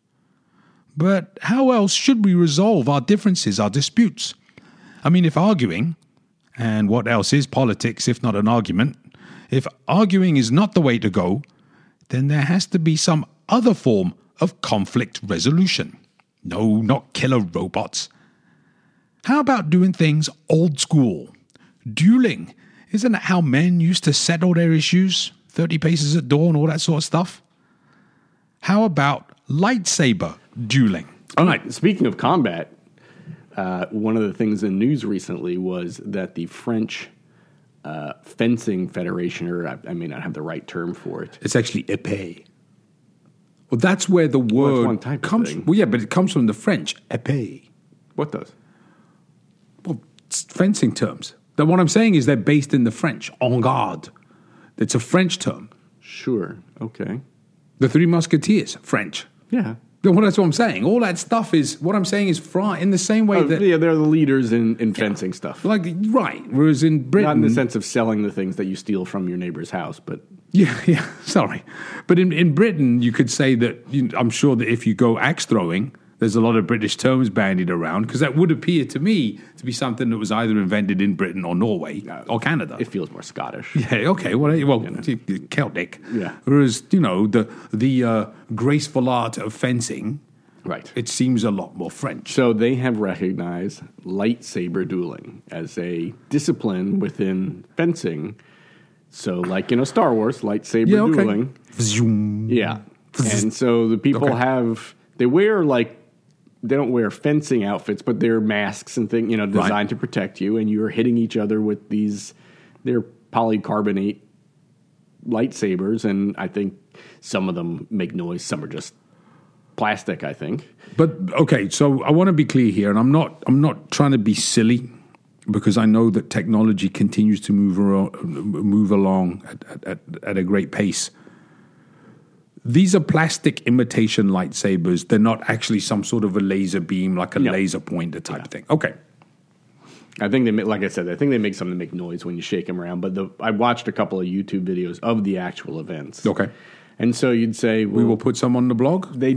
But how else should we resolve our differences, our disputes? I mean, if arguing, and what else is politics if not an argument, if arguing is not the way to go, then there has to be some other form of conflict resolution. No, not killer robots. How about doing things old school? Dueling. Isn't that how men used to settle their issues? 30 paces at dawn, all that sort of stuff? How about lightsaber dueling? All right. Speaking of combat, one of the things in news recently was that the French fencing federation, or I may not have the right term for it. It's actually épée. Well, that's where the word one type of comes thing. from. Well, yeah, but it comes from the French, épée. What does? Well, it's fencing terms. Then what I'm saying is they're based in the French, en garde. It's a French term. Sure. Okay. The Three Musketeers, French. Yeah. Well, that's what I'm saying. All that stuff is, what I'm saying is in the same way that, yeah, they're the leaders in fencing stuff. like, right. Whereas in Britain. Not in the sense of selling the things that you steal from your neighbor's house, but Yeah, sorry. But in Britain, you could say that, I'm sure that if you go axe throwing, there's a lot of British terms bandied around because that would appear to me to be something that was either invented in Britain or Norway or Canada. It feels more Scottish. Yeah, okay. Well, Celtic. Yeah. Whereas, the graceful art of fencing, Right. it seems a lot more French. So they have recognized lightsaber dueling as a discipline within fencing. So, like, Star Wars, lightsaber dueling. Zoom. Yeah. And so the people they don't wear fencing outfits, but they're masks and things, designed to protect you. And you're hitting each other with they're polycarbonate lightsabers. And I think some of them make noise. Some are just plastic, I think. But okay, so I want to be clear here, and I'm not trying to be silly because I know that technology continues to move along at a great pace. These are plastic imitation lightsabers. They're not actually some sort of a laser beam, like a laser pointer type thing. Okay. I think like I said, I think they make something to make noise when you shake them around. But I watched a couple of YouTube videos of the actual events. Okay. And so you'd say, well, we will put some on the blog. They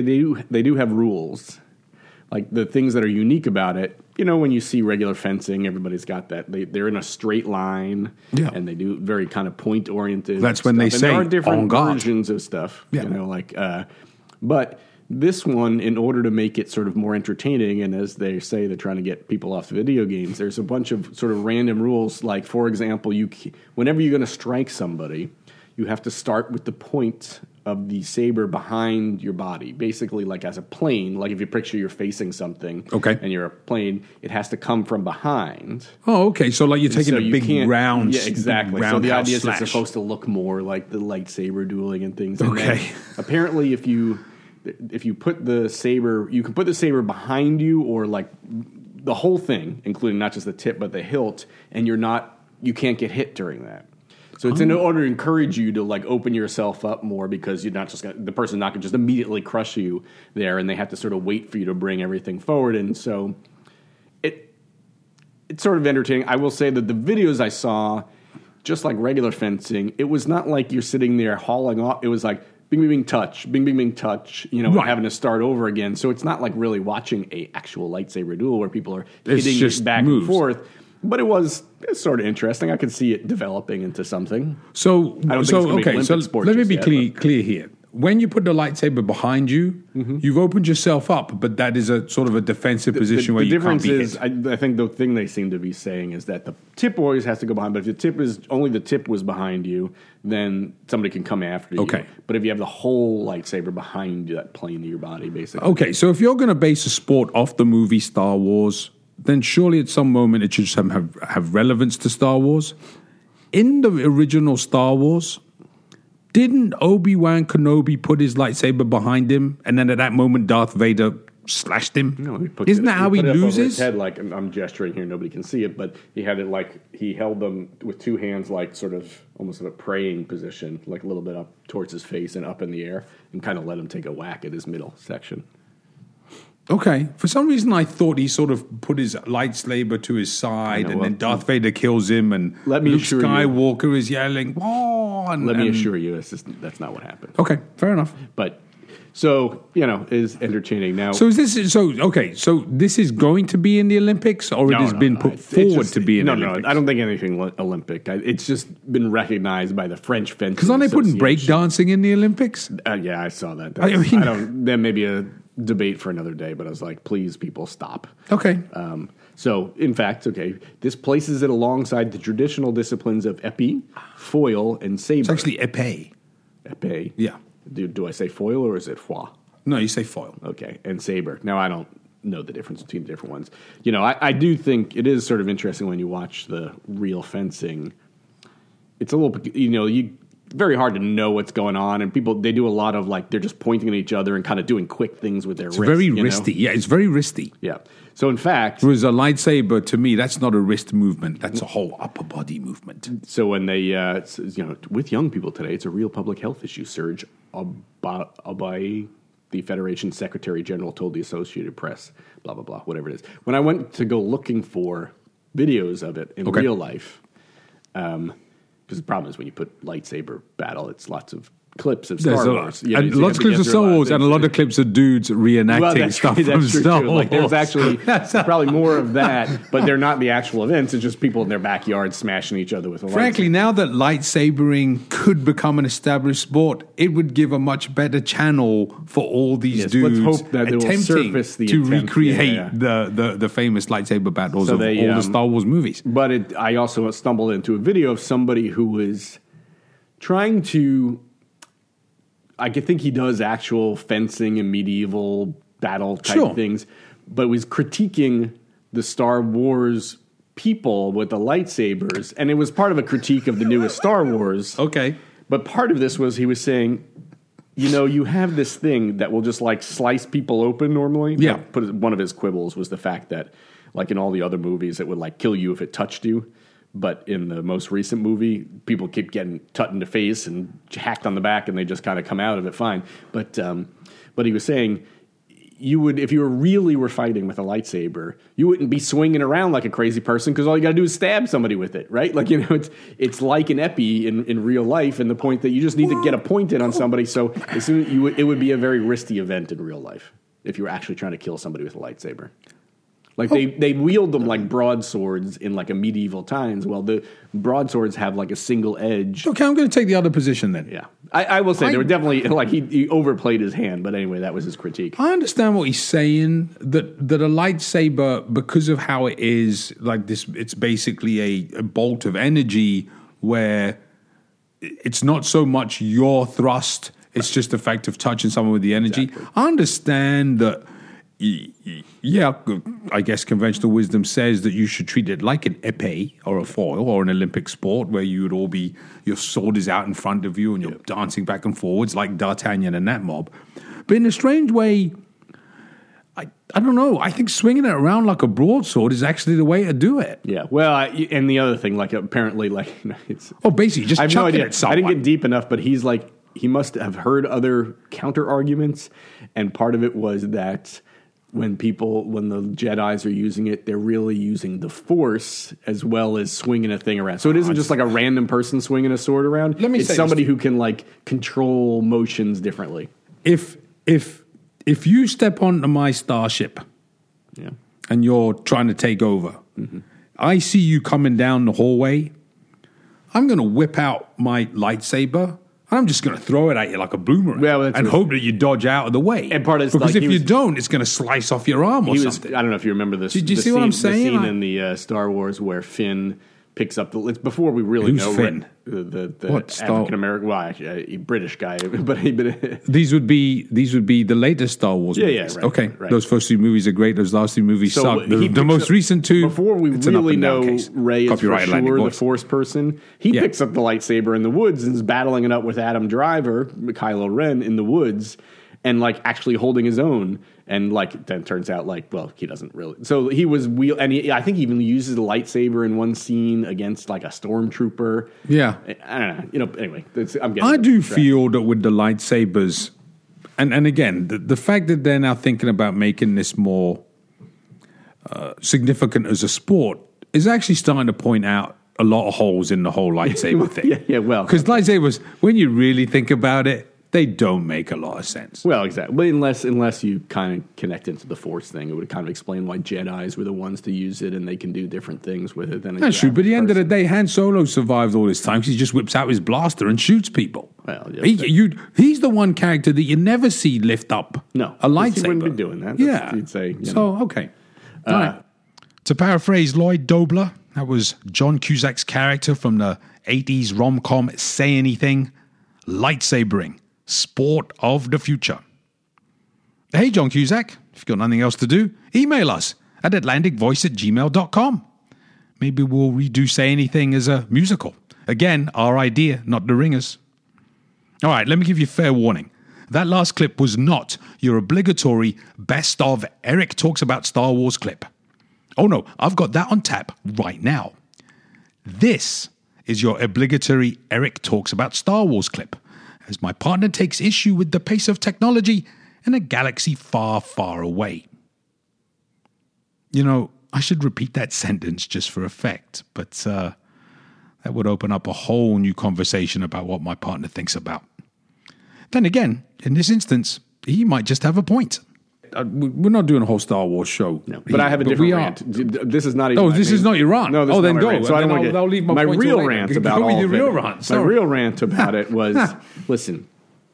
do have rules, like the things that are unique about it. When you see regular fencing, everybody's got that. They're in a straight line, and they do very kind of point oriented. That's when they say there are different guard versions of stuff. Yeah. But this one, in order to make it sort of more entertaining, and as they say, they're trying to get people off video games. There's a bunch of sort of random rules. Like, for example, whenever you're going to strike somebody, you have to start with the point of the saber behind your body, basically like as a plane. Like if you picture you're facing something, and you're a plane, it has to come from behind. Oh, okay. So like you're taking a big round. Yeah, exactly. So the idea is it's supposed to look more like the lightsaber dueling and things. And then apparently, if you put the saber, you can put the saber behind you or like the whole thing, including not just the tip but the hilt, and you can't get hit during that. So it's in order to encourage you to like open yourself up more because you're not just the person's not going to just immediately crush you there, and they have to sort of wait for you to bring everything forward. And so it's sort of entertaining. I will say that the videos I saw, just like regular fencing, it was not like you're sitting there hauling off. It was like bing, bing, bing, touch, bing, bing, bing, touch, having to start over again. So it's not like really watching a actual lightsaber duel where people are hitting it back and forth. But it's sort of interesting. I could see it developing into something. So let me be clear here. When you put the lightsaber behind you, you've opened yourself up, but that is a sort of a defensive position where you can't be hit. The difference is, I think the thing they seem to be saying is that the tip always has to go behind, but if the tip was behind you, then somebody can come after you. Okay. But if you have the whole lightsaber behind you, that plane of your body, basically. Okay, so if you're going to base a sport off the movie Star Wars, then surely at some moment it should have relevance to Star Wars. In the original Star Wars, didn't Obi-Wan Kenobi put his lightsaber behind him, and then at that moment Darth Vader slashed him? No, isn't that how he loses? Over his head, like I'm gesturing here, nobody can see it, but he had it like he held them with two hands, like sort of almost in a praying position, like a little bit up towards his face and up in the air, and kind of let him take a whack at his middle section. Okay. For some reason, I thought he sort of put his lightsaber to his side, and then Darth Vader kills him, and Luke Skywalker is yelling, "Whoa!" Let me assure you, that's not what happened. Okay, fair enough. But so is entertaining now. So this is going to be in the Olympics, or it has been put forward to be in the Olympics? No, I don't think anything Olympic. It's just been recognized by the French fencing. Because aren't they putting breakdancing in the Olympics? Yeah, I saw that. That may be a debate for another day, but I was like, please, people, stop. Okay. So, in fact, this places it alongside the traditional disciplines of épée, foil, and saber. It's actually épée. Épée? Yeah. Do I say foil or is it foie? No, you say foil. Okay, and saber. Now, I don't know the difference between the different ones. I do think it is sort of interesting when you watch the real fencing. It's a little, very hard to know what's going on, and they do a lot of they're just pointing at each other and kind of doing quick things with their wrists. Very wristy. Yeah, it's very wristy. Yeah. So in fact, whereas a lightsaber to me, that's not a wrist movement. That's a whole upper body movement. So when they, with young people today, it's a real public health issue. Serge Abai, the Federation Secretary General, told the Associated Press. Blah blah blah. Whatever it is. When I went to go looking for videos of it in real life, because the problem is when you put lightsaber battle, it's lots of clips of Star There's Wars. You know, and so you lots have of to clips of get Star through a lot Wars and a lot of clips of dudes reenacting stuff from Star too. Wars. Like, there's actually probably more of that, but they're not the actual events. It's just people in their backyard smashing each other with a Frankly, lightsaber. now that lightsabering could become an established sport, it would give a much better channel for all these Yes, dudes let's hope that it will attempting surface the to attempt. recreate Yeah. the famous lightsaber battles So of they, all the Star Wars movies. But I also stumbled into a video of somebody who was trying to. I think he does actual fencing and medieval battle type Sure. things, but was critiquing the Star Wars people with the lightsabers, and it was part of a critique of the newest Star Wars. Okay. But part of this was he was saying, you know, you have this thing that will just like slice people open normally. Yeah. One of his quibbles was the fact that, like in all the other movies, it would like kill you if it touched you. But in the most recent movie, people keep getting tut in the face and hacked on the back, and they just kind of come out of it fine. But he was saying, you would, if you were fighting with a lightsaber, you wouldn't be swinging around like a crazy person because all you got to do is stab somebody with it, right? Like, you know, it's like an epi in real life, and the point that you just need to get a point in on somebody. So as soon it would be a very risky event in real life if you were actually trying to kill somebody with a lightsaber. Like they wield them like broadswords in like a medieval times. Well, the broadswords have like a single edge. Okay, I'm going to take the other position then. Yeah, I will say they were definitely like he overplayed his hand, but anyway, that was his critique. I understand what he's saying, that a lightsaber, because of how it is, like this, it's basically a bolt of energy where it's not so much your thrust, it's just the fact of touching someone with the energy. Exactly. I understand that, yeah, I guess conventional wisdom says that you should treat it like an épée or a foil or an Olympic sport where you would all be, your sword is out in front of you and you're dancing back and forwards like D'Artagnan and that mob. But in a strange way, I don't know. I think swinging it around like a broadsword is actually the way to do it. Yeah, well, and the other thing, like apparently, like it's Basically, just I have no chucking idea. at someone. I didn't get deep enough, but he's like he must have heard other counter arguments, and part of it was that when the Jedis are using it, they're really using the Force as well as swinging a thing around. So it isn't just like a random person swinging a sword around. It's somebody who can like control motions differently. If you step onto my starship, and you're trying to take over, I see you coming down the hallway, I'm going to whip out my lightsaber. I'm just going to throw it at you like a boomerang and hope that you dodge out of the way. And part of it's because like if you don't, it's going to slice off your arm or something. I don't know if you remember this. Did you see what I'm saying? The scene in the Star Wars where Finn picks up it's before we really Who's know Finn? The African American, a British guy, but these would be the latest Star Wars movies. Yeah, right, okay, right. Those first 2 movies are great. Those last 2 movies suck. he The most recent 2, before we really know Rey is for sure the Force person, he picks up the lightsaber in the woods and is battling it up with Adam Driver, Kylo Ren, in the woods, and like actually holding his own. And like then turns out he doesn't really. So he was I think he even uses the lightsaber in one scene against like a stormtrooper. Yeah, I don't know. Anyway, I do feel that with the lightsabers, and again the fact that they're now thinking about making this more significant as a sport is actually starting to point out a lot of holes in the whole lightsaber thing. Yeah, well, because lightsabers, when you really think about it, they don't make a lot of sense. Well, exactly. But unless you kind of connect into the Force thing, it would kind of explain why Jedis were the ones to use it and they can do different things with it. That's true, but at the end of the day, Han Solo survived all this time because he just whips out his blaster and shoots people. Well, he's the one character that you never see lift up a lightsaber. He wouldn't be doing that. You'd say, okay. All right. To paraphrase Lloyd Dobler, that was John Cusack's character from the 80s rom-com Say Anything, lightsabering. Sport of the future. Hey, John Cusack, if you've got nothing else to do, email us at atlanticvoice@gmail.com. Maybe we'll redo Say Anything as a musical. Again, our idea, not the Ringers. All right, let me give you fair warning. That last clip was not your obligatory best of Eric Talks About Star Wars clip. Oh no, I've got that on tap right now. This is your obligatory Eric Talks About Star Wars clip, as my partner takes issue with the pace of technology in a galaxy far, far away. You know, I should repeat that sentence just for effect, but that would open up a whole new conversation about what my partner thinks about. Then again, in this instance, he might just have a point. We're not doing a whole Star Wars show. No, but I have a different rant. This is not even. Oh, this is not your rant. No, this is then not go. my rant. So I don't want to I'll leave my point real later. rant Go about with all your of real it. rant. My Sorry. real rant about it was, listen,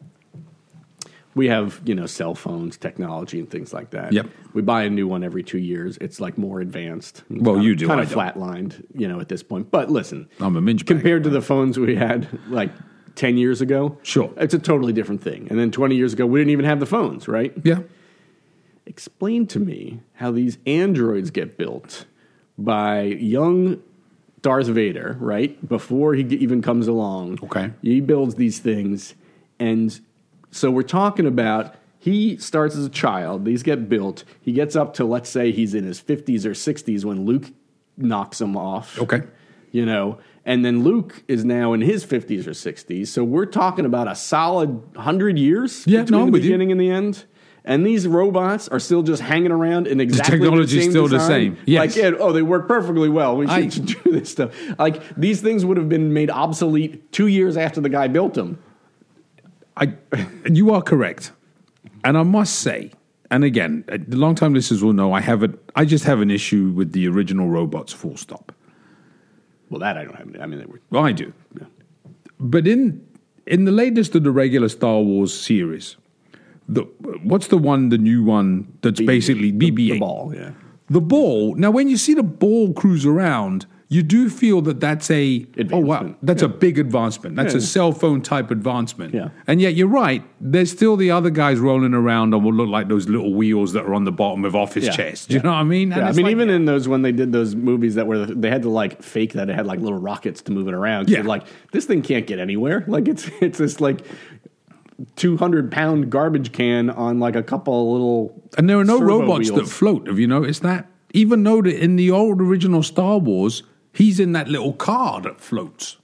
we have, cell phones, technology, and things like that. Yep. We buy a new one every 2 years. It's like more advanced. It's Well, you do, kind I of don't. flatlined, at this point. But listen, I'm a minge bag. compared to the phones we had like 10 years ago, Sure. it's a totally different thing. And then 20 years ago, we didn't even have the phones, right? Yeah. Explain to me how these androids get built by young Darth Vader, right? Before he even comes along. Okay. He builds these things. And so we're talking about he starts as a child. These get built. He gets up to, let's say, he's in his 50s or 60s when Luke knocks him off. Okay. And then Luke is now in his 50s or 60s. So we're talking about a solid 100 years Yeah, between no, I'm the with you. beginning and the end. And these robots are still just hanging around in exactly technology's the same still the design. same. Yes. They work perfectly well. We should do this stuff. Like, these things would have been made obsolete 2 years after the guy built them. You are correct. And I must say, and again, the long-time listeners will know I just have an issue with the original robots, full stop. Well, that I don't have. I mean, they were. Well, I do. Yeah. But in the latest of the regular Star Wars series, what's the new one that's basically BB-8? The ball, yeah. The ball. Now, when you see the ball cruise around, you do feel that's a that's a big advancement. That's a cell phone type advancement. Yeah. And yet you're right. There's still the other guys rolling around on what look like those little wheels that are on the bottom of office chairs. Do you know what I mean? And Yeah, I it's mean, like, even in those when they did those movies that were they had to like fake that it had like little rockets to move it around. Yeah. So, like, this thing can't get anywhere. Like it's this like 200-pound garbage can on like a couple of little. And there are no servo robots wheels. that float. Have you noticed that? Even though in the old original Star Wars, he's in that little car that floats.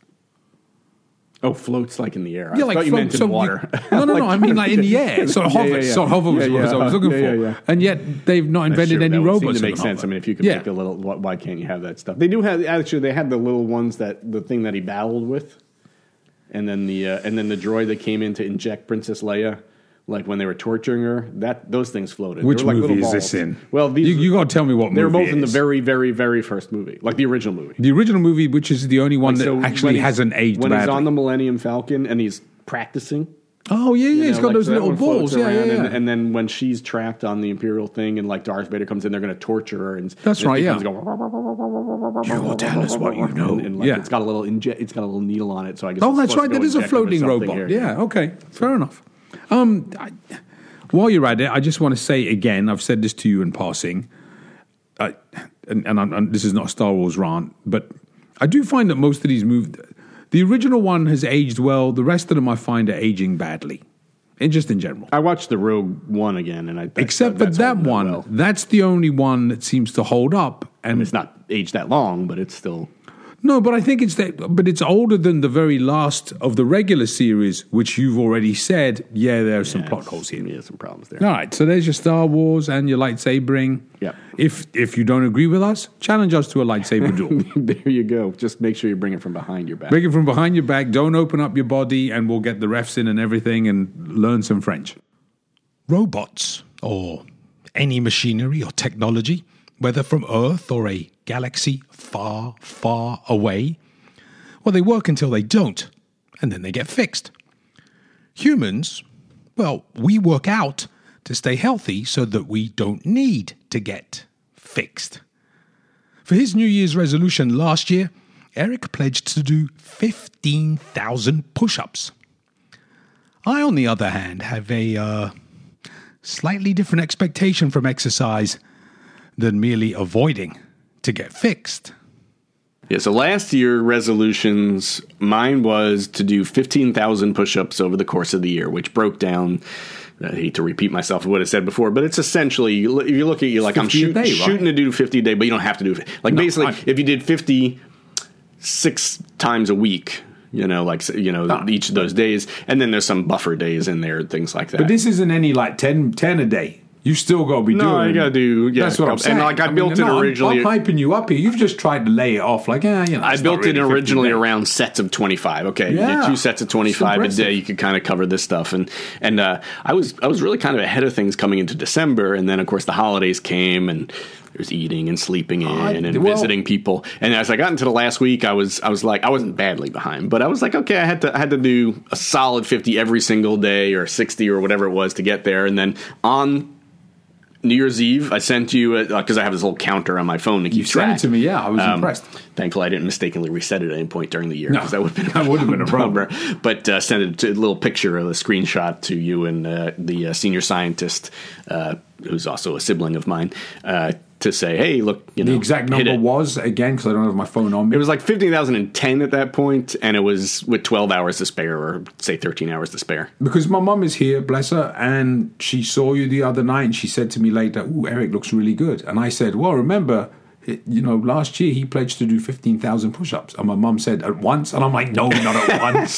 Oh, floats like in the air. Yeah, I like thought you meant in so water. No. I mean, like in the air. So hovers. So hovers was what I was looking for. Yeah. And yet they've not invented any that would robots. seem to make that sense. hover. I mean, if you could make a little, why can't you have that stuff? They do have actually. They had the little ones the thing that he battled with, and then the droid that came in to inject Princess Leia. Like when they were torturing her, those things floated. Which they were like movie little is balls. this in? Well, you got to tell me what movie they were both it in the is. very, very, very first movie, like the original movie. The original movie, which is the only one So that actually when hasn't aged when badly. he's on the Millennium Falcon and he's practicing. Oh yeah, it's got like those that little one floats balls. Yeah. And then when she's trapped on the Imperial thing, and like Darth Vader comes in, they're going to torture her. And That's right. Yeah. Go, You will tell us what you know. and like, it's got a little needle on it. So I guess. Oh, it's that's supposed right. to go That is a inject her with floating something robot. here. Yeah. Okay. Fair enough. While you're at it, I just want to say again, I've said this to you in passing, and this is not a Star Wars rant, but I do find that most of these movies, the original one has aged well. The rest of them I find are aging badly, and just in general. I watched the Rogue One again, and Except for that one, well. that's the only one that seems to hold up. And It's not aged that long, but it's still. no, but I think it's older than the very last of the regular series, which you've already said. Yeah, there are some plot holes here. Yeah, some problems there. All right, so there's your Star Wars and your lightsabering. Yeah. If you don't agree with us, challenge us to a lightsaber duel. There you go. Just make sure you bring it from behind your back. Bring it from behind your back. Don't open up your body, and we'll get the refs in and everything, and learn some French. Robots, or any machinery or technology, whether from Earth or a galaxy far, far away, well, they work until they don't, and then they get fixed. Humans, well, we work out to stay healthy so that we don't need to get fixed. For his New Year's resolution last year, Eric pledged to do 15,000 push-ups. I, on the other hand, have a slightly different expectation from exercise than merely avoiding to get fixed. Yeah, so last year resolutions, mine was to do 15,000 push-ups over the course of the year, which broke down. I hate to repeat myself of what I said before, but it's essentially, if you look at you like I'm shooting to do 50 a day, but you don't have to do it. Like basically, if you did 50 6 times a week, each of those days, and then there's some buffer days in there, things like that. But this isn't any like 10 a day. You still got to be doing. No, you got to do. Yeah, that's what I'm saying. And like I built it originally. I'm hyping you up here. You've just tried to lay it off like, I built it originally around sets of 25. Okay, you did 2 sets of 25 a day. You could kind of cover this stuff, and I was really kind of ahead of things coming into December, and then of course the holidays came, and there's eating and sleeping in and visiting people. And as I got into the last week, I was like, I wasn't badly behind, but I was like, okay, I had to do a solid 50 every single day or 60 or whatever it was to get there, and then on New Year's Eve, I sent you, because I have this little counter on my phone to keep track. You sent it to me, yeah. I was impressed. Thankfully, I didn't mistakenly reset it at any point during the year, because that would have been a problem. But sent a little picture of a screenshot to you and the senior scientist, who's also a sibling of mine, to say, hey, look, the exact number was, again, because I don't have my phone on me. It was like 15,010 at that point, and it was with 12 hours to spare, or say 13 hours to spare. Because my mum is here, bless her, and she saw you the other night, and she said to me later, ooh, Eric looks really good. And I said, well, remember, last year he pledged to do 15,000 push-ups. And my mum said, at once? And I'm like, no, not at once.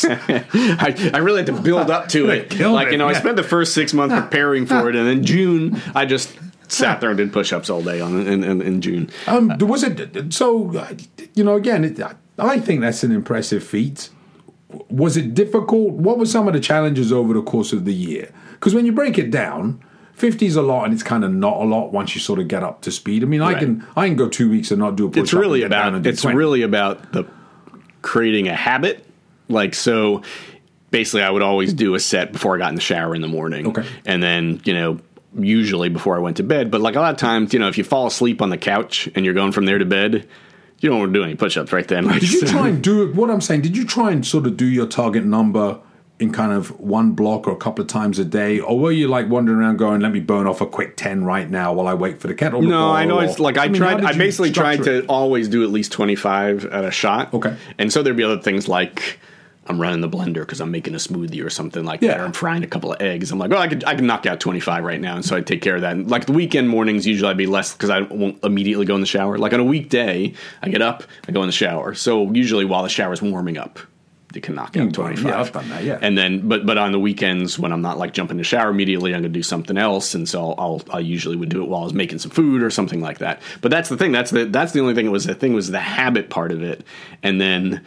I really had to build up to it. I spent the first 6 months preparing for it, and then June, I just sat there and did push-ups all day in June. Was it so? Again, I think that's an impressive feat. Was it difficult? What were some of the challenges over the course of the year? Because when you break it down, 50 is a lot, and it's kind of not a lot once you sort of get up to speed. I mean, right. I can go 2 weeks and not do a push-up. It's really about the creating a habit. Like, so basically, I would always do a set before I got in the shower in the morning, okay, and then usually before I went to bed. But like a lot of times, if you fall asleep on the couch and you're going from there to bed, you don't want to do any push-ups right then. Did you try and do it? What I'm saying, did you try and sort of do your target number in kind of one block or a couple of times a day? Or were you like wandering around going, let me burn off a quick 10 right now while I wait for the kettle to boil? No, I know it's like I basically tried to always do at least 25 at a shot. Okay. And so there'd be other things like I'm running the blender because I'm making a smoothie or something like that, or I'm frying a couple of eggs. I'm like, I can knock out 25 right now, and so I take care of that. And like the weekend mornings, usually I'd be less because I won't immediately go in the shower. Like on a weekday, I get up, I go in the shower. So usually while the shower's warming up, you can knock out 25. Yeah, I've done that, yeah. And then, but on the weekends when I'm not like jumping in the shower immediately, I'm going to do something else, and so I usually would do it while I was making some food or something like that. But that's the thing. That's the only thing. Was the habit part of it, and then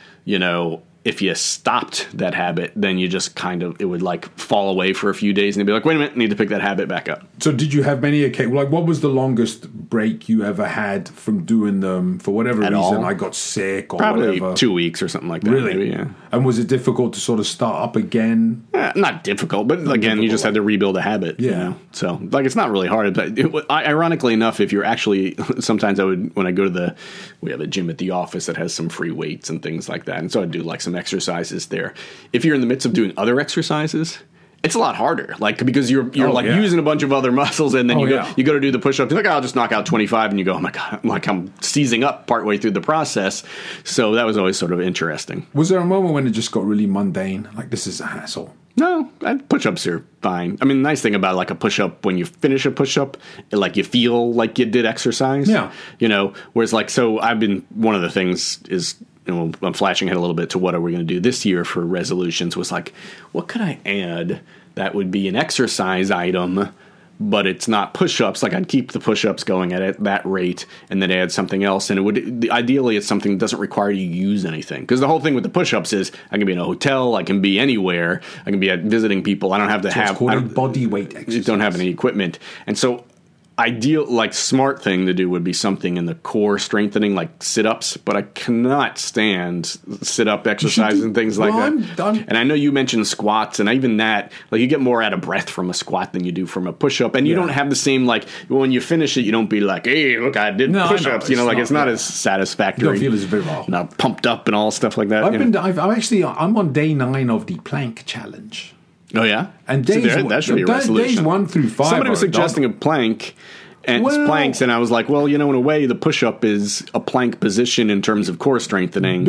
if you stopped that habit, then you just it would like fall away for a few days, and you'd be like, wait a minute, I need to pick that habit back up. So did you have many occasions, like what was the longest break you ever had from doing them for whatever reason? I got sick or probably whatever. 2 weeks or something like that. Really? Maybe, yeah. And was it difficult to sort of start up again? Not difficult, but again, you just had to rebuild a habit. Yeah. So like it's not really hard. But ironically enough, if you're actually, sometimes when I go to we have a gym at the office that has some free weights and things like that. And so I do like some exercises there. If you're in the midst of doing other exercises, it's a lot harder, like because you're using a bunch of other muscles, and then you go to do the push-up. You're like, I'll just knock out 25, and you go, oh my god, I'm seizing up partway through the process. So that was always sort of interesting. Was there a moment when it just got really mundane, like this is a hassle? No, push-ups are fine. I mean, the nice thing about like a push-up, when you finish a push-up, like you feel like you did exercise. Yeah, Whereas like, so one of the things is. I'm flashing ahead a little bit to what are we going to do this year for resolutions, was like, what could I add that would be an exercise item, but it's not push-ups? Like I'd keep the push-ups going at that rate and then add something else. And ideally it's something that doesn't require you to use anything. Because the whole thing with the push-ups is I can be in a hotel, I can be anywhere, I can be visiting people. I don't have to have body weight exercise. Don't have any equipment. And so smart thing to do would be something in the core strengthening, like sit-ups, but I cannot stand sit-up exercises and things like that. And I know you mentioned squats, and even that, like you get more out of breath from a squat than you do from a push-up, and you don't have the same, like when you finish it, you don't be like, hey, look, I did push-ups. It's not as satisfactory. You don't feel as virile. Not pumped up and all stuff like that. I'm on day 9 of the plank challenge. Oh yeah, and that should be a resolution. Days 1 through 5. Somebody was suggesting a plank, and planks, and I was like, well, in a way, the push-up is a plank position in terms of core strengthening.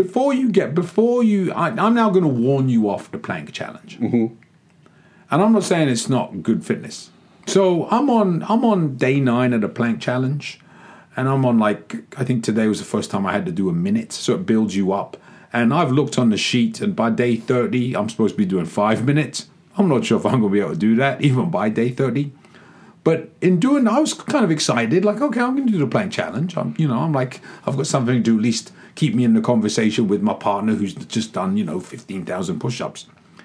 I'm now going to warn you off the plank challenge, and I'm not saying it's not good fitness. So I'm on day 9 of the plank challenge, and I'm on I think today was the first time I had to do a minute, so it builds you up. And I've looked on the sheet, and by day 30, I'm supposed to be doing 5 minutes. I'm not sure if I'm going to be able to do that, even by day 30. But in doing, I was kind of excited. Like, okay, I'm going to do the plank challenge. I'm like, I've got something to do, at least keep me in the conversation with my partner who's just done, 15,000 push-ups.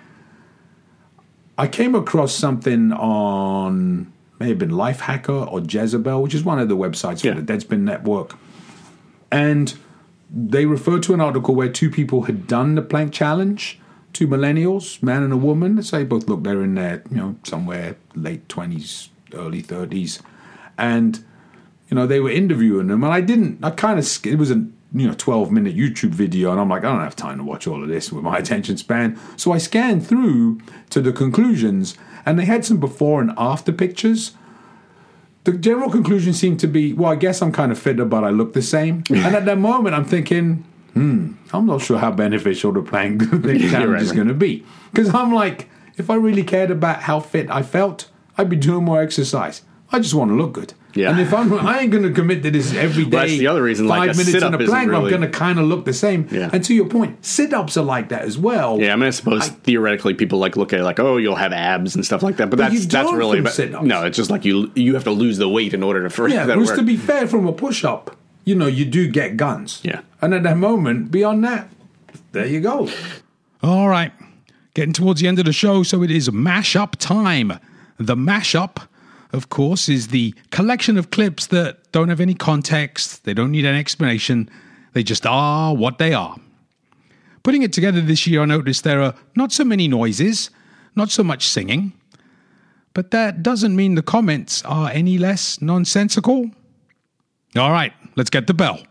I came across something on, may have been Lifehacker or Jezebel, which is one of the websites for the Deadspin Network. And they referred to an article where two people had done the plank challenge, two millennials, man and a woman. They both look, they're in their, somewhere late 20s, early 30s. And, they were interviewing them. And it was a 12-minute YouTube video. And I'm like, I don't have time to watch all of this with my attention span. So I scanned through to the conclusions. And they had some before and after pictures. The general conclusion seemed to be, well, I guess I'm kind of fitter, but I look the same. And at that moment, I'm thinking, I'm not sure how beneficial the plank challenge is going to be. Because I'm like, if I really cared about how fit I felt, I'd be doing more exercise. I just want to look good. Yeah. And if I ain't going to commit to this every day, that's the other reason, 5 like a minutes sit-up in a plank, really... I'm going to kind of look the same. Yeah. And to your point, sit-ups are like that as well. Yeah, I mean, I suppose theoretically people look at it like, oh, you'll have abs and stuff like that. But that's really... No, it's just like you have to lose the weight in order for that to work. To be fair, from a push-up, you do get guns. Yeah. And at that moment, beyond that, there you go. All right. Getting towards the end of the show, so it is mashup time. The mashup, of course, is the collection of clips that don't have any context. They don't need an explanation. They just are what they are. Putting it together this year, I noticed there are not so many noises, not so much singing. But that doesn't mean the comments are any less nonsensical. All right, let's get the bell.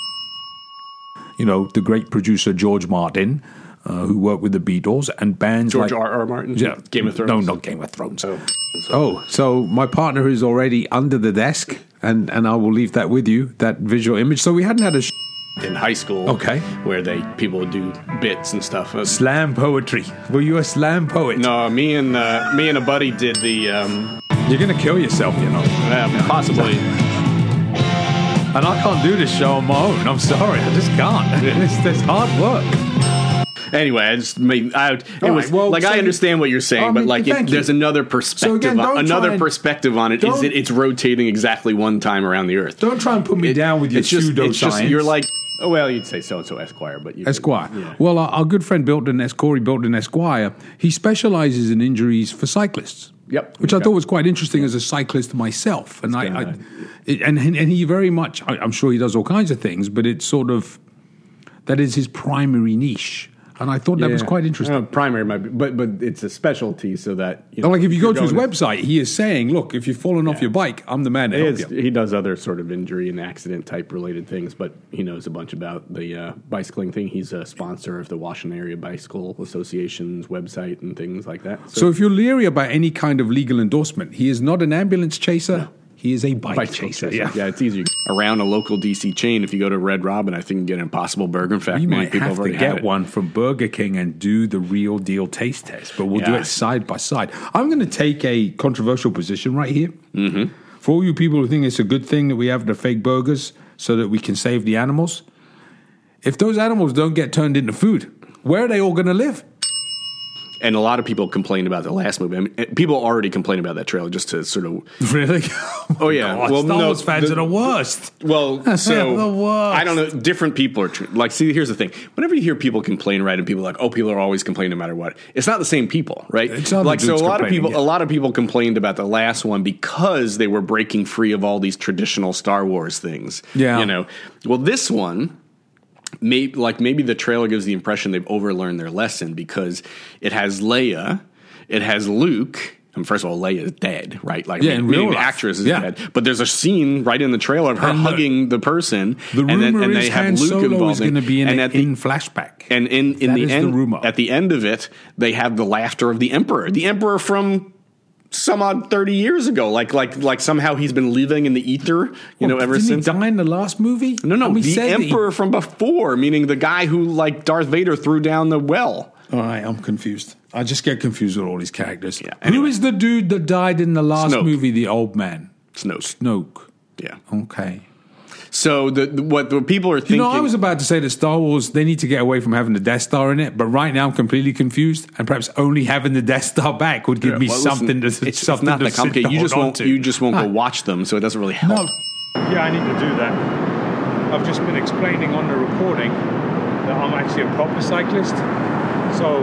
The great producer George Martin, who worked with the Beatles and bands George like... R.R. Martin? Yeah. Game of Thrones? No, not Game of Thrones. So my partner is already under the desk, and I will leave that with you, that visual image. So we hadn't had a... in high school, okay, where people would do bits and stuff. Slam poetry. Were you a slam poet? No, me and a buddy did the... You're going to kill yourself, possibly. And I can't do this show on my own. I'm sorry, I just can't. It's hard work. Anyway, I just made. I understand what you're saying, but there's another perspective. Perspective on it is it's rotating exactly one time around the Earth. Don't try and put me down with your pseudoscience. You're like, oh well, you'd say so-and-so Esquire, but Esquire. Yeah. Well, our good friend Corey Bilton Esquire, he specializes in injuries for cyclists. Yep, which I thought was quite interesting as a cyclist myself, and and he very much. I'm sure he does all kinds of things, but it's sort of that is his primary niche. And I thought that was quite interesting. Primary might be, but it's a specialty, so that like if you go to his website, he is saying, "Look, if you've fallen off your bike, I'm the man to help you." He does other sort of injury and accident type related things, but he knows a bunch about the bicycling thing. He's a sponsor of the Washington Area Bicycle Association's website and things like that. So if you're leery about any kind of legal endorsement, he is not an ambulance chaser. No. He is a bike chaser. Yeah, it's easy. Around a local DC chain, if you go to Red Robin, I think you can get an Impossible Burger. In fact, you many might people have have to get one from Burger King and do the real deal taste test, but we'll do it side by side. I'm going to take a controversial position right here. Mm-hmm. For all you people who think it's a good thing that we have the fake burgers so that we can save the animals, if those animals don't get turned into food, where are they all going to live? And a lot of people complained about the last movie. I mean, people already complained about that trailer just to sort of... Really? Oh, yeah. God, well, Star Wars fans are the worst. Well, so... the worst. I don't know. Different people are... Like, see, here's the thing. Whenever you hear people complain, right, and people are like, oh, people are always complaining no matter what. It's not the same people, right? It's not like, so a lot of people complained about the last one because they were breaking free of all these traditional Star Wars things. Yeah. Well, this one... Maybe the trailer gives the impression they've overlearned their lesson because it has Leia, it has Luke. And first of all, Leia is dead, right? The actress is dead. But there's a scene right in the trailer of her hugging the person. The rumor is Han Solo is going to be in flashback. And in the end, at the end of it, they have the laughter of the Emperor. The Emperor from some odd 30 years ago, like somehow he's been living in the ether, ever since. Didn't he die in the last movie? No, the Emperor from before, meaning the guy who, like Darth Vader, threw down the well. All right, I'm confused. I just get confused with all these characters. Yeah, anyway. Who is the dude that died in the last movie, the old man? Snoke. Yeah. Okay. So what people are thinking. I was about to say that Star Wars, they need to get away from having the Death Star in it, but right now I'm completely confused, and perhaps only having the Death Star back would give me something to It's something not to that complicated. You just won't go watch them, so it doesn't really help. Yeah, I need to do that. I've just been explaining on the recording that I'm actually a proper cyclist. So,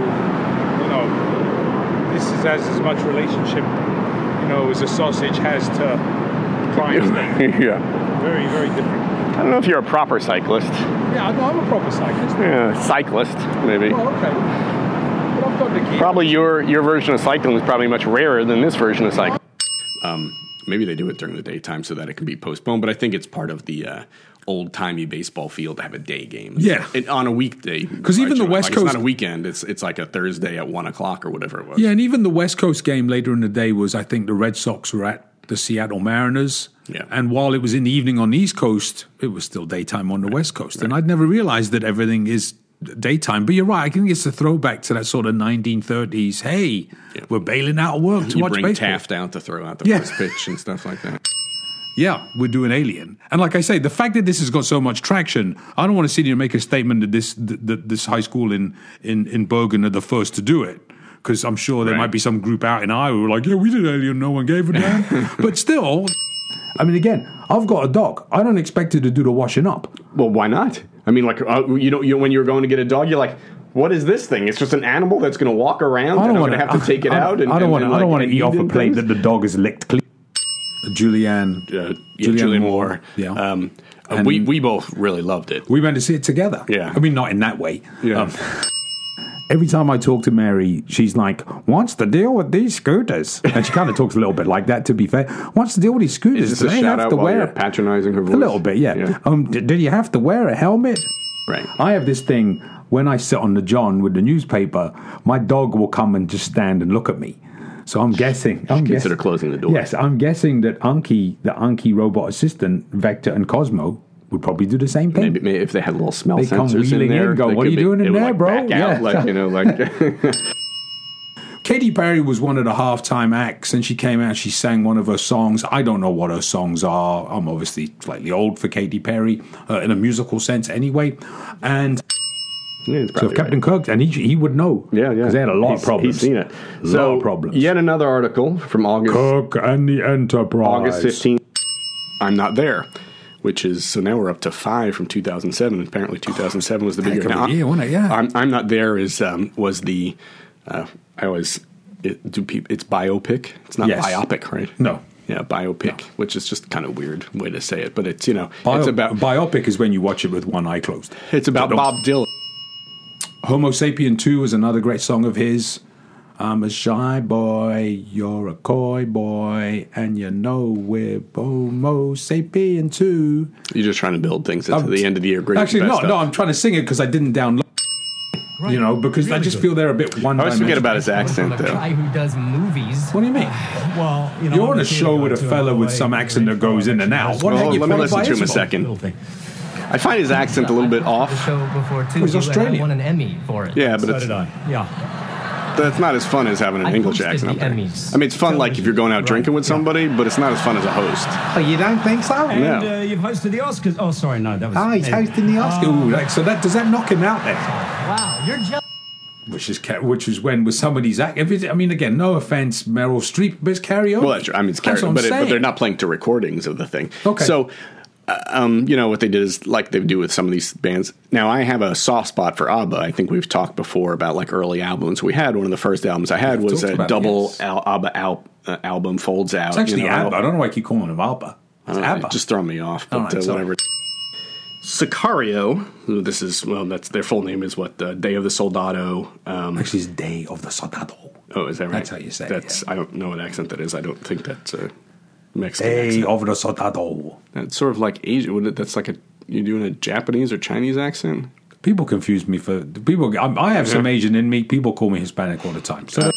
this has as much relationship, as a sausage has to crime. Yeah. Very, very different. I don't know if you're a proper cyclist. Yeah, no, I'm a proper cyclist. Yeah, cyclist, maybe. Oh, okay. But I've got the gear. Probably your version of cycling is probably much rarer than this version of cycling. Maybe they do it during the daytime so that it can be postponed, but I think it's part of the old-timey baseball field to have a day game. Yeah. On a weekday. Because even the West Coast... It's not a weekend. It's like a Thursday at 1 o'clock or whatever it was. Yeah, and even the West Coast game later in the day was, I think, the Red Sox were at the Seattle Mariners. Yeah. And while it was in the evening on the East Coast, it was still daytime on the West Coast. Right. And I'd never realized that everything is daytime. But you're right. I think it's a throwback to that sort of 1930s, hey, we're bailing out of work to watch baseball. You bring Taft out to throw out the first pitch and stuff like that. Yeah, we're doing Alien. And like I say, the fact that this has got so much traction, I don't want to sit here and make a statement that this high school in Bergen are the first to do it. Because I'm sure there might be some group out in Iowa who are like, yeah, we did Alien, no one gave a damn. But still, I mean, again, I've got a dog. I don't expect it to do the washing up. Well, why not? I mean, like, when you're going to get a dog, you're like, what is this thing? It's just an animal that's going to walk around and I'm going to have to take it out. I don't want to eat off a plate that the dog is licked clean. Julianne Moore. Yeah. We both really loved it. We went to see it together. Yeah. I mean, not in that way. Yeah. Every time I talk to Mary, she's like, what's the deal with these scooters? And she kind of talks a little bit like that, to be fair. What's the deal with these scooters? Is this a shout out while you're patronizing her voice? A little bit, yeah. Did you have to wear a helmet? Right. I have this thing, when I sit on the John with the newspaper, my dog will come and just stand and look at me. So I'm guessing. Consider closing the door. Yes, I'm guessing that Anki, the Anki robot assistant, Vector, and Cosmo would probably do the same thing. Maybe if they had little smell they sensors come in there. Go, what are you doing in there, bro? Back out, Katy Perry was one of the halftime acts, and she came out, she sang one of her songs. I don't know what her songs are. I'm obviously slightly old for Katy Perry, in a musical sense anyway. And so Captain Kirk, and he would know. Yeah. Because they had a lot of problems. He's seen it. A lot of problems. Yet another article from August. Kirk and the Enterprise. August 15th. I'm not there. Which is, so now we're up to 5 from 2007. Apparently 2007 was the bigger one. Yeah, wasn't it? Yeah. I'm not there was the, it's biopic. It's not biopic, right? No. Yeah, biopic, which is just kind of weird way to say it. But it's, it's about... Biopic is when you watch it with one eye closed. It's about Bob Dylan. Homo Sapien 2 is another great song of his. I'm a shy boy, you're a coy boy, and we're Homo Sapien 2. You're just trying to build things into the end of the year. Actually, no, I'm trying to sing it because I didn't download because really I just feel they're a bit one-dimensional. I always forget about his accent, though. A guy who does movies. What do you mean? You're on a show with a fella with some accent that goes in and out. Let me listen to him a second. I find his accent a little bit off. The show before, too. He's Australian. I won an Emmy for it. Yeah, but so did I. Yeah. That's not as fun as having an English accent up there. I mean, it's fun like if you're going out drinking with somebody, but it's not as fun as a host. Oh, you don't think so? And you've hosted the Oscars. Oh, sorry, no, that was... Oh, he's hosting the Oscars. So does that knock him out then? Wow, you're jealous. Which is when with somebody's act. I mean, again, no offense, Meryl Streep, but it's karaoke. Well, that's true. I mean, it's karaoke, but they're not playing to recordings of the thing. Okay. So... what they did is like they do with some of these bands. Now, I have a soft spot for ABBA. I think we've talked before about like early albums. We had one of the first albums I had was a double ABBA album, Folds Out. It's actually ABBA. I don't know why I keep calling them ABBA. It's ABBA. It just throwing me off, but whatever. Sicario, that's their full name is Day of the Soldado. Actually, it's Day of the Soldado. Oh, is that right? That's how you say it. I don't know what accent that is. I don't think that's Mexican Day accent. of the Soldado. That's sort of like Asian. That's like you're doing a Japanese or Chinese accent. People confuse me for people. I have some Asian in me. People call me Hispanic all the time. So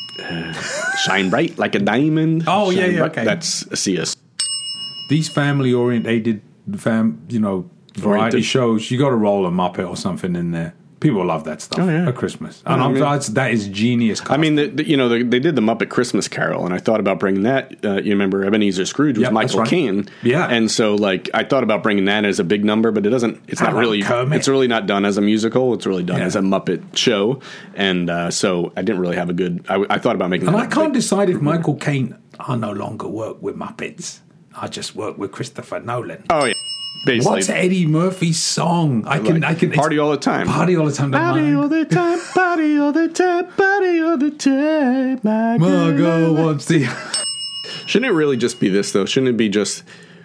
shine bright like a diamond. Oh shine yeah, bright. okay. That's a CS. These family orientated variety shows. You got to roll a Muppet or something in there. People love that stuff at Christmas. And that is genius. I mean, they did the Muppet Christmas Carol, and I thought about bringing that. You remember Ebenezer Scrooge was Michael Caine. Yeah. And so, like, I thought about bringing that as a big number, but it's not really, Kermit. it's really not done as a musical. It's really done as a Muppet show. And so I didn't really have a good, I thought about making And that. I can't decide if Michael Caine, I no longer work with Muppets. I just work with Christopher Nolan. Oh, yeah. Basically. What's Eddie Murphy's song? I can Party All the Time. Party all the time. Party all the time, party all the time, party all the time. Margot wants the. Shouldn't it really just be this, though? Shouldn't it be just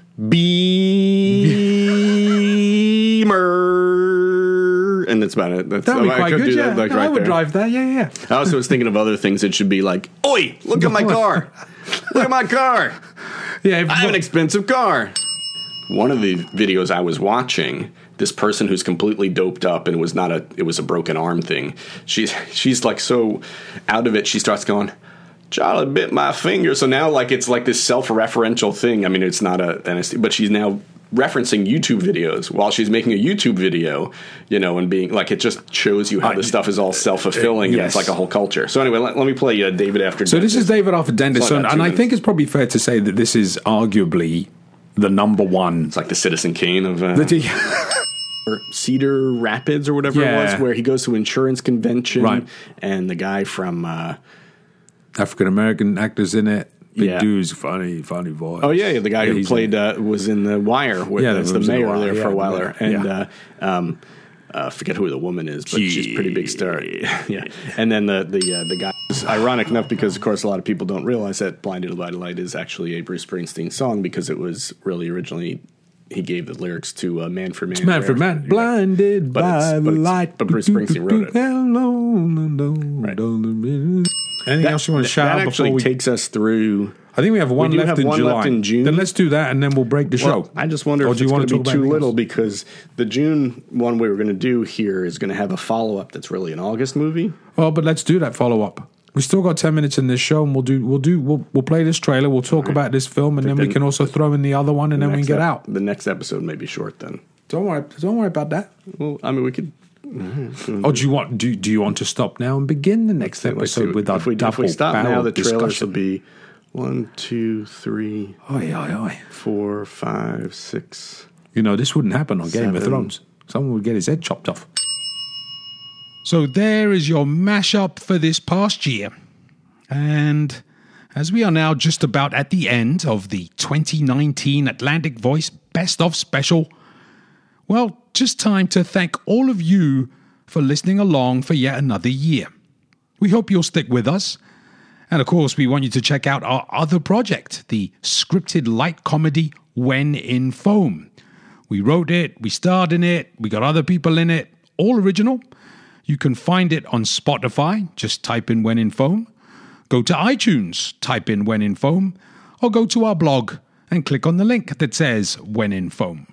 Beamer? And that's about it. That'd be quite good, yeah. I would drive that, yeah. I also was thinking of other things. It should be like, oi, look at my car. Look at my car. Yeah, I have an expensive car. One of the videos I was watching, this person who's completely doped up, and it was a broken arm thing. She's like so out of it. She starts going, Charlie bit my finger. So now like it's like this self-referential thing. I mean, it's not but she's now referencing YouTube videos while she's making a YouTube video, and being like, it just shows you how this stuff is all self-fulfilling. Yes. And it's like a whole culture. So anyway, let me play David After Dentist. So this is David After Dentist, and I think it's probably fair to say that this is arguably the number one. It's like the Citizen Kane of Cedar Rapids or whatever it was, where he goes to an insurance convention, and the guy from African American actors in it. Big dude's funny voice. Oh yeah, the guy who played was in The Wire. That's the mayor there for a while there, and forget who the woman is, but she's a pretty big star. Yeah, and then the guy is ironic enough because of course a lot of people don't realize that "Blinded by the Light" is actually a Bruce Springsteen song because it was really originally he gave the lyrics to "Man for Man." Man for Man, blinded by the light. But Bruce Springsteen wrote it. Right. Anything else you want to shout out before we takes us through? I think we have one left in July. Left in June. Then let's do that, and then we'll break the show. I just wonder if it's going to be too little because the June one we were going to do here is going to have a follow-up that's really an August movie. Oh, but let's do that follow-up. We still got 10 minutes in this show, and we'll play this trailer. We'll talk about this film, and then we can also throw in the other one, and then we can get out. The next episode may be short then. Don't worry about that. Well, I mean, we could. Or do you want to stop now and begin the next episode with our double barrel discussion? If we stop now, the trailers will be 1, 2, 3, 4, 5, 6. This wouldn't happen on 7. Game of Thrones. Someone would get his head chopped off. So there is your mashup for this past year. And as we are now just about at the end of the 2019 Atlantic Voice Best of Special, well, just time to thank all of you for listening along for yet another year. We hope you'll stick with us. And of course, we want you to check out our other project, the scripted light comedy When in Foam. We wrote it, we starred in it, we got other people in it, all original. You can find it on Spotify, just type in When in Foam. Go to iTunes, type in When in Foam, or go to our blog and click on the link that says When in Foam.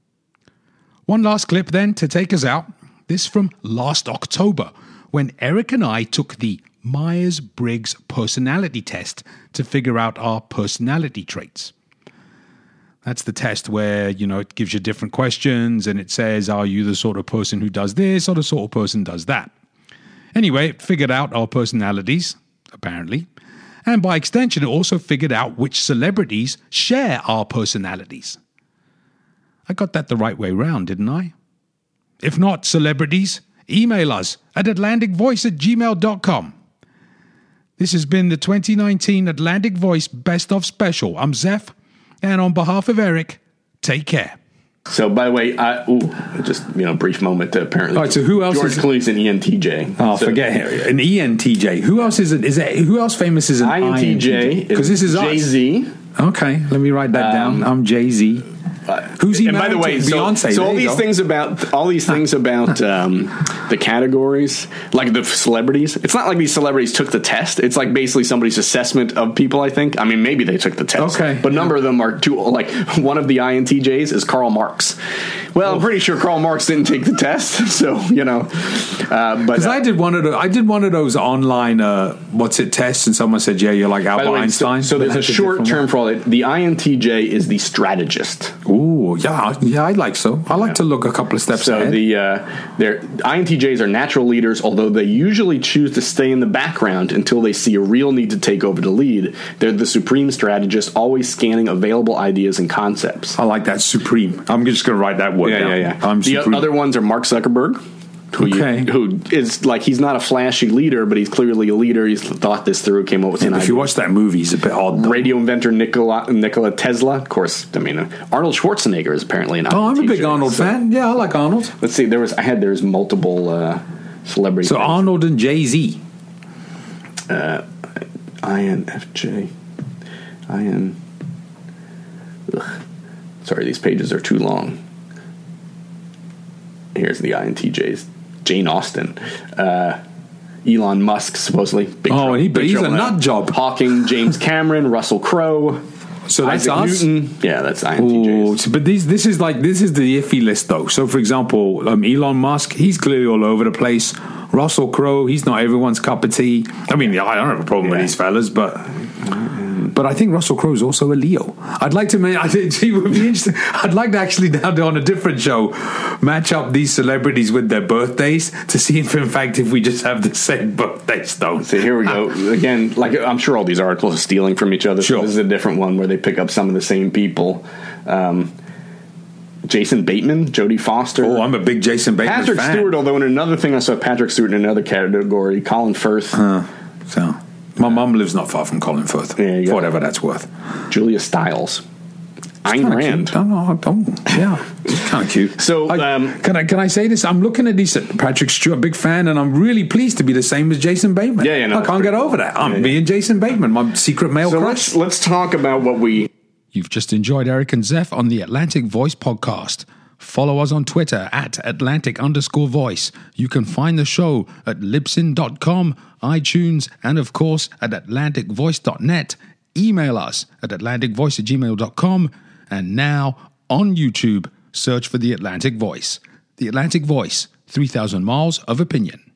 One last clip then to take us out. This from last October, when Eric and I took the Myers-Briggs personality test to figure out our personality traits. That's the test where, it gives you different questions and it says, are you the sort of person who does this or the sort of person who does that? Anyway, it figured out our personalities, apparently. And by extension, it also figured out which celebrities share our personalities. I got that the right way round, didn't I? If not, celebrities, email us at atlanticvoice@gmail.com. This has been the 2019 Atlantic Voice Best of Special. I'm Zeph, and on behalf of Eric, take care. So, by the way, brief moment to apparently. All right, so who else George Clooney's an ENTJ. Oh, forget him. An ENTJ. Who else is it? Who else famous is an INTJ? Because this is Jay-Z. Okay, let me write that down. I'm Jay-Z. Who's he? And by the way, Beyonce. So all these things about the categories, like the celebrities. It's not like these celebrities took the test. It's like basically somebody's assessment of people. I think. I mean, maybe they took the test. Okay, but a number of them are too. Like one of the INTJs is Karl Marx, Well, I'm pretty sure Karl Marx didn't take the test, so but Because I did one of those online tests, and someone said, "Yeah, you're like Albert Einstein." So there's a short term for all that. The INTJ is the strategist. Ooh, yeah, I like so. I like to look a couple of steps So ahead. their INTJs are natural leaders, although they usually choose to stay in the background until they see a real need to take over the lead. They're the supreme strategist, always scanning available ideas and concepts. I like that supreme. I'm just going to write that word down. Yeah. I'm The supreme. other ones are Mark Zuckerberg. Who is like, he's not a flashy leader, but he's clearly a leader. He's thought this through, came up with an idea. If you watch that movie, he's a bit odd. Though. Radio inventor Nikola Tesla, of course. I mean, Arnold Schwarzenegger is apparently an. Oh, I'm a big Arnold fan. Yeah, I like Arnold. Let's see. There's multiple celebrities. So Arnold and Jay-Z. INFJ. Sorry, these pages are too long. Here's the INTJs. Jane Austen. Elon Musk, supposedly. Big he's a trouble now. nut job. Hawking, James Cameron, Russell Crowe. So that's Isaac us. Newton. Yeah, that's INTJs. But this is the iffy list, though. So, for example, Elon Musk, he's clearly all over the place. Russell Crowe, he's not everyone's cup of tea. I mean, I don't have a problem with these fellas, but I think Russell Crowe's also a Leo. I'd like to actually now do on a different show match up these celebrities with their birthdays to see if, in fact, if we just have the same birthdays, though. So here we go. Again, like, I'm sure all these articles are stealing from each other. Sure. So this is a different one where they pick up some of the same people. Jason Bateman, Jodie Foster. Oh, I'm a big Jason Bateman Patrick fan. Stewart, although in another thing I saw Patrick Stewart in another category. Colin Firth. So my mum lives not far from Colin Firth, There you for go. whatever that's worth. Julia Stiles. Ayn Kinda Rand. cute. Yeah, it's kind of cute. So, can I say this? I'm looking at these. Patrick Stewart, big fan, and I'm really pleased to be the same as Jason Bateman. Yeah, no, I can't get over that. I'm being Jason Bateman, my secret male So crush. let's talk about what we... You've just enjoyed Eric and Zeph on the Atlantic Voice podcast. Follow us on Twitter at Atlantic_voice. You can find the show at Libsyn.com, iTunes, and of course at AtlanticVoice.net. Email us at AtlanticVoice@gmail.com. And now on YouTube, search for The Atlantic Voice. The Atlantic Voice, 3,000 miles of opinion.